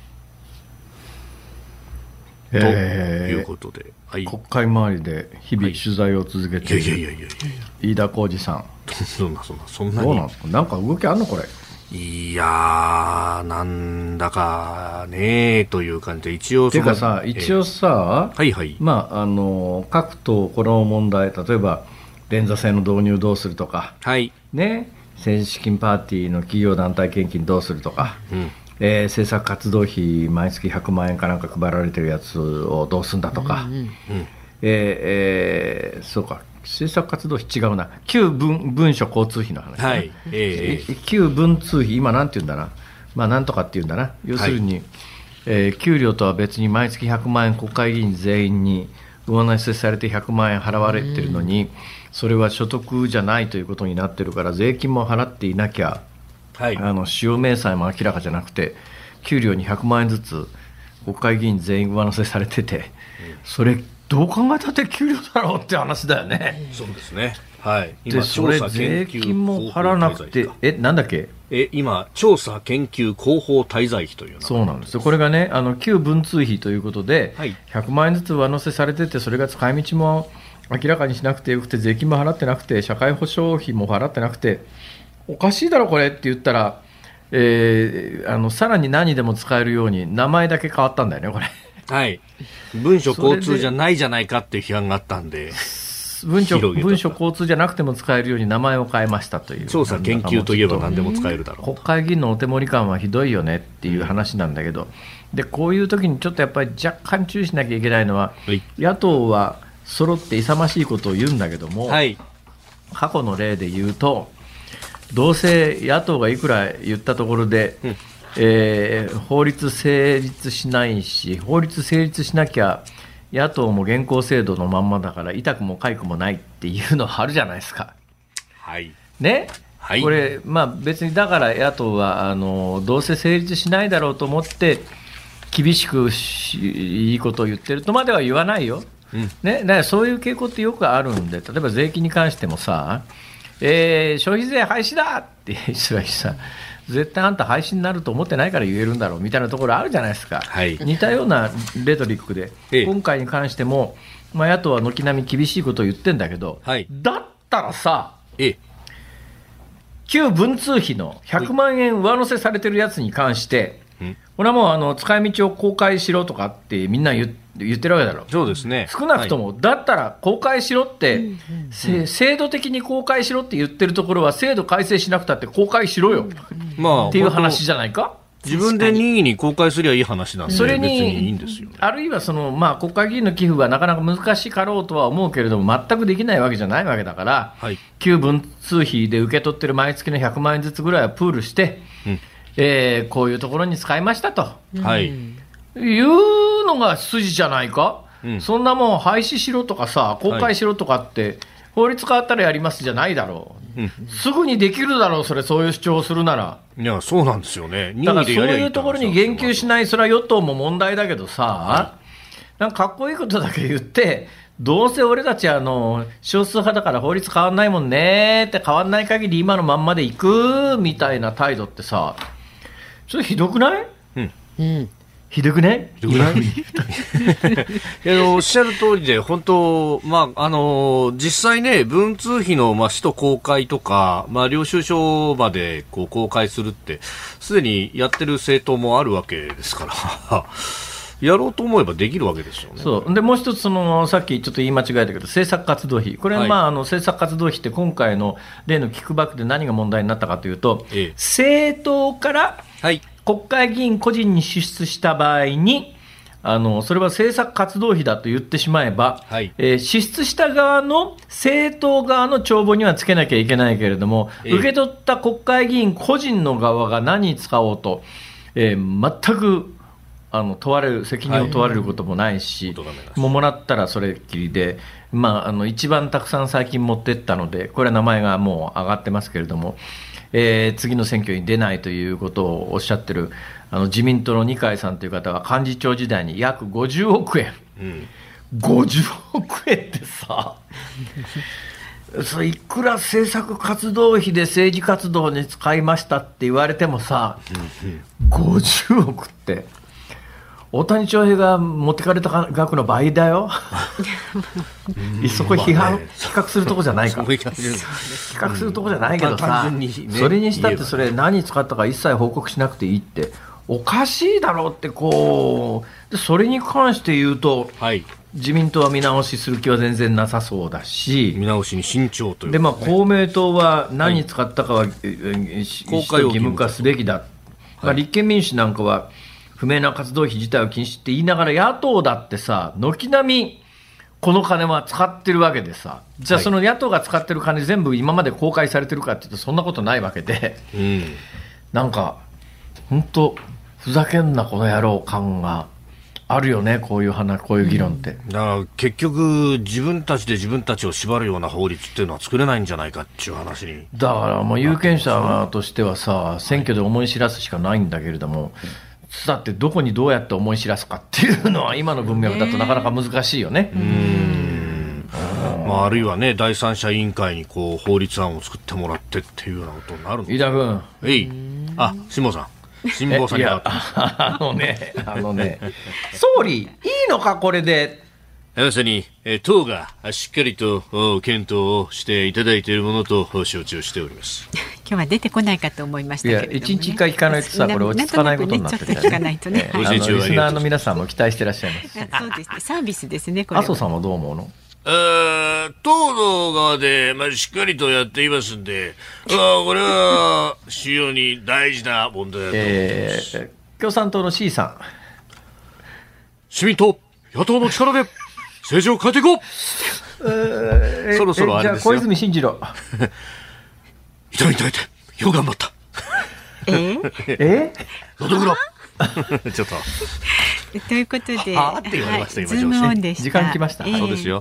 ということで、はい、 国会周りで日々取材を続けている飯田浩司さん、 そんなそんなそんなにどうなんですか、なんか動きあんのこれ。 いやー、なんだかねという感じで、一応てかさ、一応さ、 はいはい、 まあ、あの各党この問題、例えば連座制の導入どうするとか、 はいね、政治資金パーティーの企業団体献金どうするとか、うん、えー、政策活動費毎月ひゃくまんえんかなんか配られてるやつをどうするんだとか、うんうん、えーえー、そうか、政策活動費違うな、旧 文, 文書交通費の話、ね、はい、えー、旧文通費、今なんて言うんだな、まあ、なんとかって言うんだな、要するに、はい、えー、給料とは別に毎月ひゃくまんえん国会議員全員に上乗せされてひゃくまんえん払われてるのに、うん、それは所得じゃないということになってるから、税金も払っていなきゃ、はい、あの使用明細も明らかじゃなくて、給料にひゃくまんえんずつ国会議員全員上乗せされてて、うん、それどう考えたって給料だろうって話だよね。 そうですね、はい、 でそれ税金も払わなくて、えなんだっけ、 え今調査研究広報滞在費というのが、 そうなんですよ、これがね、あの旧文通費ということで、はい、ひゃくまんえんずつ上乗せされてて、それが使い道も明らかにしなくてよくて、税金も払ってなくて、社会保障費も払ってなくて、おかしいだろこれって言ったら、えー、あのさらに何でも使えるように名前だけ変わったんだよねこれ。 はい、文書交通じゃないじゃないかっていう批判があったんで、 文書、文書交通じゃなくても使えるように名前を変えましたという。 調査研究といえば何でも使えるだろう。 国会議員のお手盛り感はひどいよねっていう話なんだけど、でこういう時にちょっとやっぱり若干注意しなきゃいけないのは、はい、野党は揃って勇ましいことを言うんだけども、はい、過去の例で言うと、どうせ野党がいくら言ったところで、うん、えー、法律成立しないし、法律成立しなきゃ野党も現行制度のまんまだから痛くも痒くもないっていうのあるじゃないですか。 はいね、 はい、 これ、まあ、別にだから野党はあのどうせ成立しないだろうと思って厳しくいいことを言ってるとまでは言わないよ、うん、ね、だからそういう傾向ってよくあるんで、例えば税金に関してもさ、えー、消費税廃止だって言ったらさ、絶対あんた廃止になると思ってないから言えるんだろうみたいなところあるじゃないですか、はい、似たようなレトリックで、ええ、今回に関しても、まあ、野党は軒並み厳しいことを言ってるんだけど、はい、だったらさ、ええ、旧文通費のひゃくまんえん上乗せされてるやつに関して、はい、これはもうあの使い道を公開しろとかってみんな言って言ってるわけだろう。 そうですね、 少なくとも、はい、だったら公開しろって、うんうん、制度的に公開しろって言ってるところは制度改正しなくたって公開しろよ、うん、まあ、っていう話じゃないか。 自分で任意に公開すりゃいい話なんで、それに別にいいんですよね。 あるいはその、まあ、国会議員の寄付はなかなか難しかろうとは思うけれども、全くできないわけじゃないわけだから、はい、旧文通費で受け取ってる毎月のひゃくまんえんずつぐらいはプールして、うん、えー、こういうところに使いましたと、はい、いうのが筋じゃないか。うん、そんなもん廃止しろとかさ、公開しろとかって、はい、法律変わったらやりますじゃないだろう、うん、すぐにできるだろう、それ、そういう主張をするなら。 いや、そうなんですよね。 だからそういうところに言及しない、それは与党も問題だけどさ、はい、なんかかっこいいことだけ言って、どうせ俺たちあの少数派だから法律変わんないもんねって、変わんない限り今のまんまでいくみたいな態度ってさ、それひどくない？うんうん、ひどくね？ ひどくないおっしゃる通りで、本当、まあ、あの、実際ね、文通費の、まあ、使途公開とか、まあ、領収書までこう公開するって、すでにやってる政党もあるわけですから、やろうと思えばできるわけですよね。 そうで、もう一つその、さっきちょっと言い間違えたけど、政策活動費、これは、まあはい、あの政策活動費って、今回の例のキックバックで何が問題になったかというと、ええ、政党から、はい国会議員個人に支出した場合に、あのそれは政策活動費だと言ってしまえば、はいえー、支出した側の政党側の帳簿にはつけなきゃいけないけれども、えー、受け取った国会議員個人の側が何に使おうと、えー、全くあの問われる責任を問われることもないし、はい、もうもらったらそれっきりで、まあ、あの一番たくさん最近持ってったので、これは名前がもう上がってますけれども、 えー、次の選挙に出ないということをおっしゃってるあの自民党の二階さんという方は幹事長時代に約ごじゅうおくえん、うん、ごじゅうおくえんってさそれいくら政策活動費で政治活動に使いましたって言われてもさ、ごじゅうおくって大谷翔平が持ってかれた額の倍だよそこ批判、まあね、比較するとこじゃないか比較するとこじゃないけどさ、うんね、それにしたってそれ何に使ったか一切報告しなくていいっておかしいだろうってこうでそれに関して言うと、はい、自民党は見直しする気は全然なさそうだし見直しに慎重という、ね、 で、まあ、公明党は何に使ったかは、はい、公開を義務化すべきだ、はいまあ、立憲民主なんかは不明な活動費自体を禁止って言いながら野党だってさ軒並みこの金は使ってるわけでさじゃあその野党が使ってる金全部今まで公開されてるかっていうとそんなことないわけで、うん、なんか本当ふざけんなこの野郎感があるよねこういう話こういう議論って、うん、 だから結局自分たちで自分たちを縛るような法律っていうのは作れないんじゃないかっていう話にだからもう有権者としてはさ選挙で思い知らすしかないんだけれども、だってどこにどうやって思い知らすかっていうのは今の文脈だとなかなか難しいよね。うーんまあ、あるいはね第三者委員会にこう法律案を作ってもらってっていうようなことになるんです飯田君えいあ辛坊さん辛坊さんにああのねあのね総理いいのかこれでまさに党がしっかりと検討をしていただいているものと承知をしております今日は出てこないかと思いましたけれども、ね、 いや一日一回聞かないとさこれ落ち着かないことになってるからね、ちょっと聞かないとね、あのリスナーの皆さんも期待してらっしゃいますそうですね、サービスですねこれは。 麻生さんはどう思うの？ あ党の側で、まあ、しっかりとやっていますんであこれは非常に大事な問題だと思います、えー、共産党の C さん市民党野党の力で政治を変えていこう、 えー、そろそろあれですよ。じゃあ小泉進次郎痛み痛いてよう頑張ったええのどぐろちょっとということではーって言われました、はい、今ズームオンでした。 時間来ました、 えー、 そうですよ。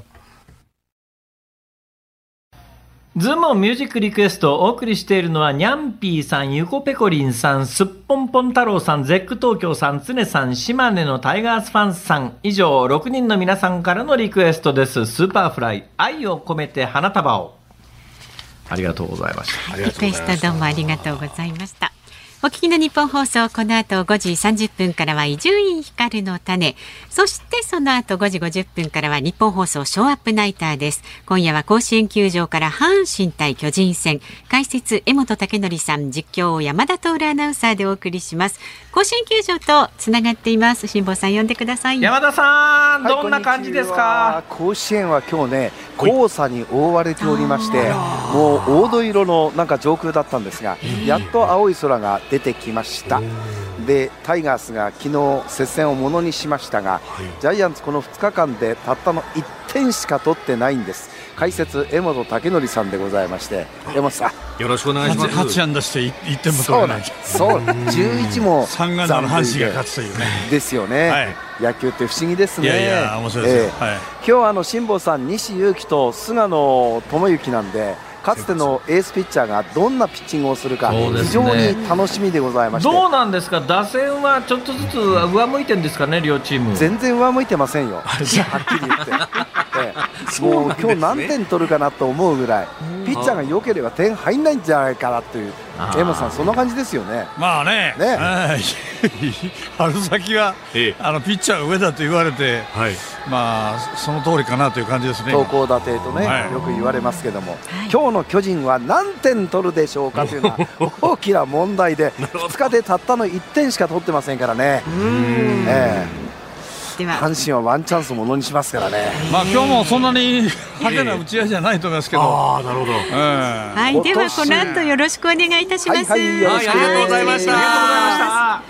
ズームオンミュージックリクエストをお送りしているのはニャンピーさん、ゆこぺこりんさん、すっぽんぽん太郎さん、ゼック東京さん、つねさん、島根のタイガースファンさん、以上ろくにんの皆さんからのリクエストです。スーパーフライ愛を込めて花束を。ありがとうございました。 リクエストどうもありがとうございました。お聞きの日本放送、この後ごじさんじゅっぷんからは伊集院光の種、そしてその後ごじごじゅっぷんからは日本放送ショーアップナイターです。今夜は甲子園球場から阪神対巨人戦、解説江本武則さん、実況山田徹アナウンサーでお送りします。甲子園球場とつながっています。辛坊さん呼んでください。 山田さん、はい、どんな感じですか？ 甲子園は今日ね黄砂に覆われておりまして、もう黄土色のなんか上空だったんですが、やっと青い空が出てきました。でタイガースが昨日接戦をものにしましたが、ジャイアンツこのふつかかんでたったのいってんしか取ってないんです。解説江本武則さんでございまして、江本さんよろしくお願いします。 はちあんだしていってんも取れない。 そうなんじゅういちもさんがなの阪神が勝つというね。 ですよね、はい、野球って不思議ですね。 いやいや面白いですよ、えーはい、 今日はあの辛坊さん、西勇輝と菅野智之なんで、かつてのエースピッチャーがどんなピッチングをするか、非常に楽しみでございまして、 どうなんですか、打線はちょっとずつ上向いてるんですかね、両チーム。 全然上向いてませんよ、はっきり言って、ええ、もう今日何点取るかなと思うぐらい、ピッチャーが良ければ点入んないんじゃないかなという、江本さん、そんな感じですよね。 まあね、ね春先は、ええ、あのピッチャーが上だと言われて、はい、まあその通りかなという感じですね。 投高打低とね、はい、よく言われますけども、はい、今日の巨人は何点取るでしょうかというのは大きな問題で、ふつかでたったのいってんしか取ってませんからね。うーん、ええ、では阪神はワンチャンスものにしますからね。 まあ今日もそんなに派手な打ち合いじゃないと思いますけど、 ああなるほど、 えー、はい、ではこの後よろしくお願いいたします。 はいはい、よろしくお願いします。 ありがとうございました。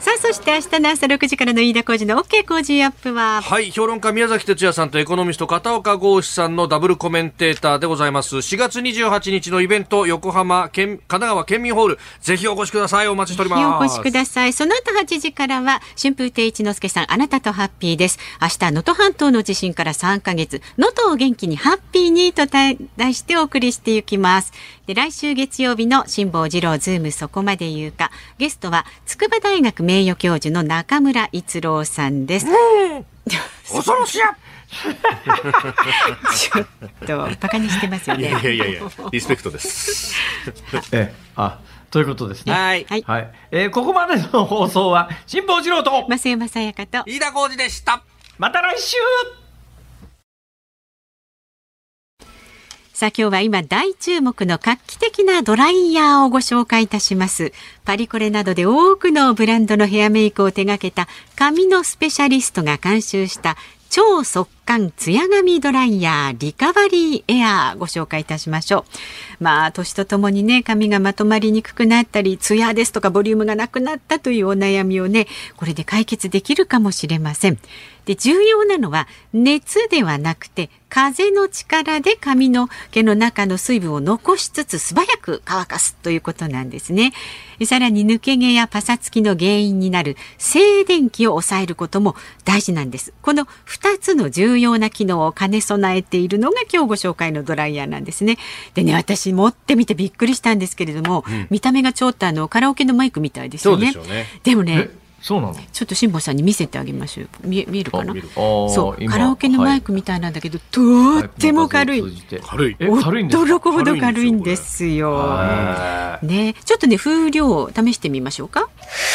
さあそして明日の朝ろくじからの飯田浩司の OK 工事アップは、 はい、評論家宮崎哲也さんとエコノミスト片岡剛志さんのダブルコメンテーターでございます。しがつにじゅうはちにちのイベント、横浜県神奈川県民ホール、ぜひお越しください。お待ちしております。 お越しください。その後はちじからは春風亭一之輔さん、あなたとハッピーです。明日能登半島の地震からさんかげつ、能登を元気にハッピーにと題してお送りしていきます。で、来週月曜日の辛坊治郎ズームそこまで言うか、ゲストは筑波大学名誉教授の中村逸郎さんです。 恐ろしやちょっとバカにしてますよね。 いやいやいやいや、リスペクトです。 えあということですね。 はい、 はいはいえー、ここまでの放送は辛坊治郎と増山さやかと飯田浩司でした。 また来週。 さあ今日は今大注目の画期的なドライヤーをご紹介いたします。パリコレなどで多くのブランドのヘアメイクを手掛けた髪のスペシャリストが監修した超速乾ツヤ髪ドライヤーリカバリーエアーご紹介いたしましょう。まあ年とともにね、髪がまとまりにくくなったりツヤですとかボリュームがなくなったというお悩みをね、これで解決できるかもしれません。で、重要なのは熱ではなくて風の力で髪の毛の中の水分を残しつつ素早く乾かすということなんですね。さらに抜け毛やパサつきの原因になる静電気を抑えることも大事なんです。このふたつの重要な機能を兼ね備えているのが今日ご紹介のドライヤーなんですね。でね、私持ってみてびっくりしたんですけれども、うん、見た目がちょっとあのカラオケのマイクみたいですよね。 そうでしょうね。 でもね、 そうなの？ ちょっと辛坊さんに見せてあげましょう。 見, 見えるかな。そうカラオケのマイクみたいなんだけど、はい、とっても軽い、はい、 軽い驚くほど軽いんですよ。ね、ちょっとね風量を試してみましょうか。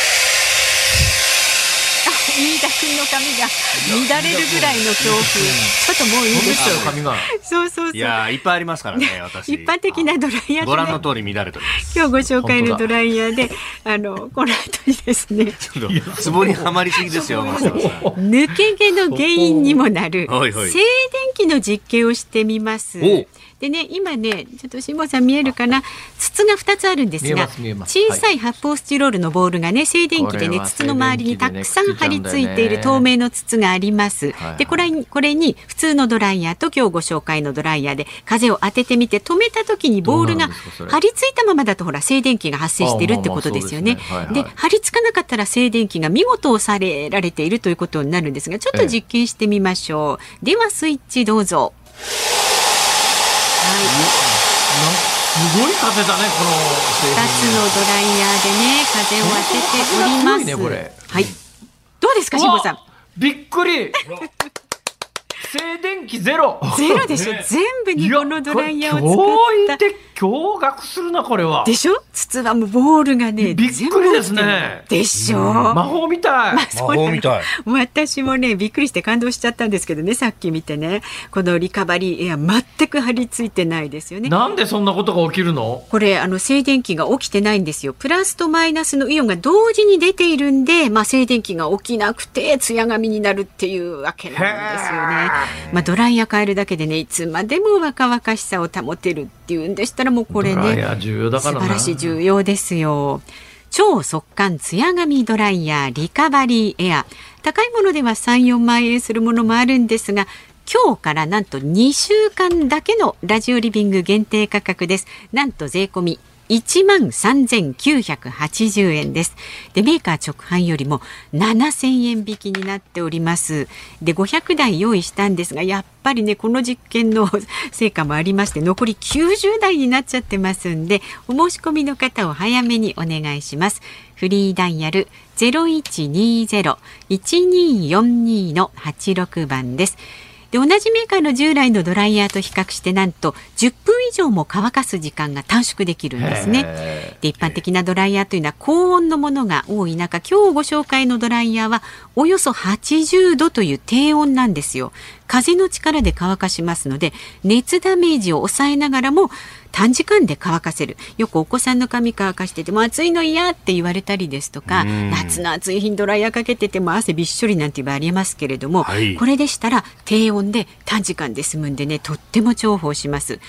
飯田君の髪が乱れるぐらいの強風。ちょっともういいですよ髪が。そうそうそう。 いやいっぱいありますからね私。 一般的なドライヤー、ね、 ご覧の通り乱れております。 今日ご紹介のドライヤーで、あのこの後にですね、 ツボにはまりすぎですよ。 抜け毛の原因にもなる静電気の実験をしてみます。でね、今ね、ちょっと辛坊さん見えるかな、筒がふたつあるんですが、小さい発泡スチロールのボールがね、静電気でね、筒の周りにたくさん張り付いている透明の筒があります。で、これ、これに普通のドライヤーと今日ご紹介のドライヤーで風を当ててみて、止めた時にボールが張り付いたままだとほら静電気が発生しているってことですよね。で、張り付かなかったら静電気が見事抑えられているということになるんですが、ちょっと実験してみましょう。ええ、ではスイッチどうぞ。はい、 すごい風だね、このふたつのドライヤーでね風を当てております。ね、これはい、どうですか辛坊さん。 びっくり静電気ゼロゼロでしょ、ね、全部にこのドライヤーを作った。 驚愕するなこれは。 でしょ、筒はもうボールがねびっくりですね。 でしょ、うん、 魔法みたい、まあ、魔法みたい。 私もねびっくりして感動しちゃったんですけどね、さっき見てね、このリカバリーエア全く張り付いてないですよね。 なんでそんなことが起きるの？ これあの静電気が起きてないんですよ。プラスとマイナスのイオンが同時に出ているんで、まあ、静電気が起きなくてツヤ髪になるっていうわけなんですよね。まあ、ドライヤー変えるだけでねいつまでも若々しさを保てるっていうんでしたら、もうこれね重要だからな、 素晴らしい、重要ですよ。超速乾ツヤ髪ドライヤーリカバリーエア、高いものでは さん、よんまんえんするものもあるんですが、今日からなんとにしゅうかんだけのラジオリビング限定価格です。なんと税込みいちまんさんぜんきゅうひゃくはちじゅうえんです。で、メーカー直販よりもななせんえん引きになっております。で、ごひゃくだい用意したんですが、やっぱりねこの実験の成果もありまして、残りきゅうじゅうだいになっちゃってますんで、お申し込みの方を早めにお願いします。フリーダイヤル ゼロいちにゼロ いちにーよんにー のはちろくばんです。で、同じメーカーの従来のドライヤーと比較してなんとじゅっぷん以上も乾かす時間が短縮できるんですね。で、一般的なドライヤーというのは高温のものが多い中、今日ご紹介のドライヤーはおよそはちじゅうどという低温なんですよ。風の力で乾かしますので熱ダメージを抑えながらも短時間で乾かせる。よくお子さんの髪乾かしてても暑いの嫌って言われたりですとか、夏の暑い日にドライヤーかけてても汗びっしょりなんて場合ありますけれども、はい、これでしたら低温で短時間で済むんでね、とっても重宝します。しか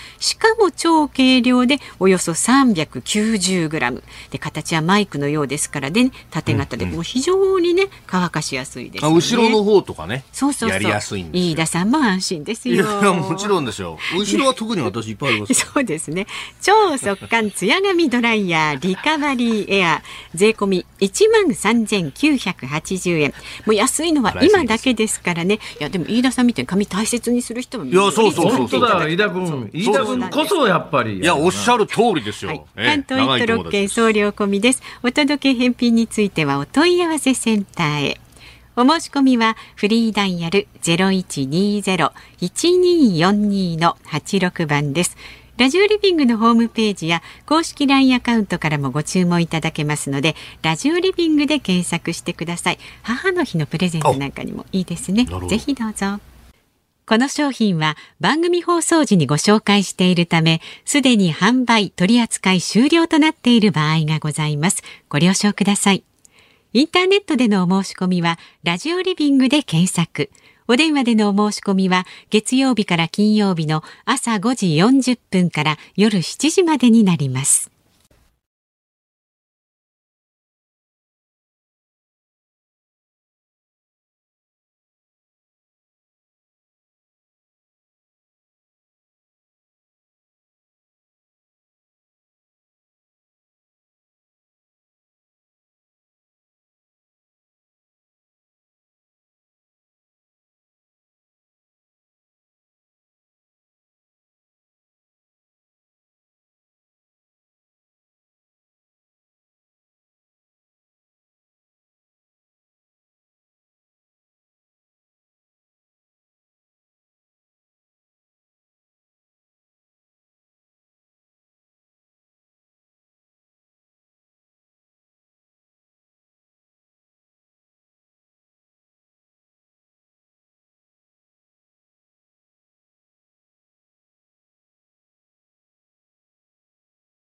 かも超軽量でおよそさんびゃくきゅうじゅうグラムで、形はマイクのようですからね、縦型でもう非常にね乾かしやすいですよね。 後ろの方とかね、 そうそうそう、 やりやすいんですよ。 飯田さんも安心ですよ。 いやもちろんですよ。後ろは特に私いっぱいありますそうですね。超速乾ツヤ髪ドライヤーリカバリーエア税込みいちまんさんぜんきゅうひゃくはちじゅうえん。もう安いのは今だけですからね。いやでも飯田さんみたいに髪大切にする人もいや、そうそうそう本当だ、飯田君、飯田君こそやっぱり。 いや、おっしゃる通りですよ。はい、 関東一都ろっけん送料込みです。お届け返品についてはお問い合わせセンターへ。お申し込みはフリーダイヤル ゼロいちにゼロ いちにーよんにー のはちろくばんです。ラジオリビングのホームページや公式 ライン アカウントからもご注文いただけますので、ラジオリビングで検索してください。母の日のプレゼントなんかにもいいですね。ぜひどうぞ。この商品は番組放送時にご紹介しているため、すでに販売取扱い終了となっている場合がございます。ご了承ください。インターネットでのお申し込みはラジオリビングで検索。お電話でのお申し込みは月曜日から金曜日の朝ごじよんじゅっぷんから夜しちじまでになります。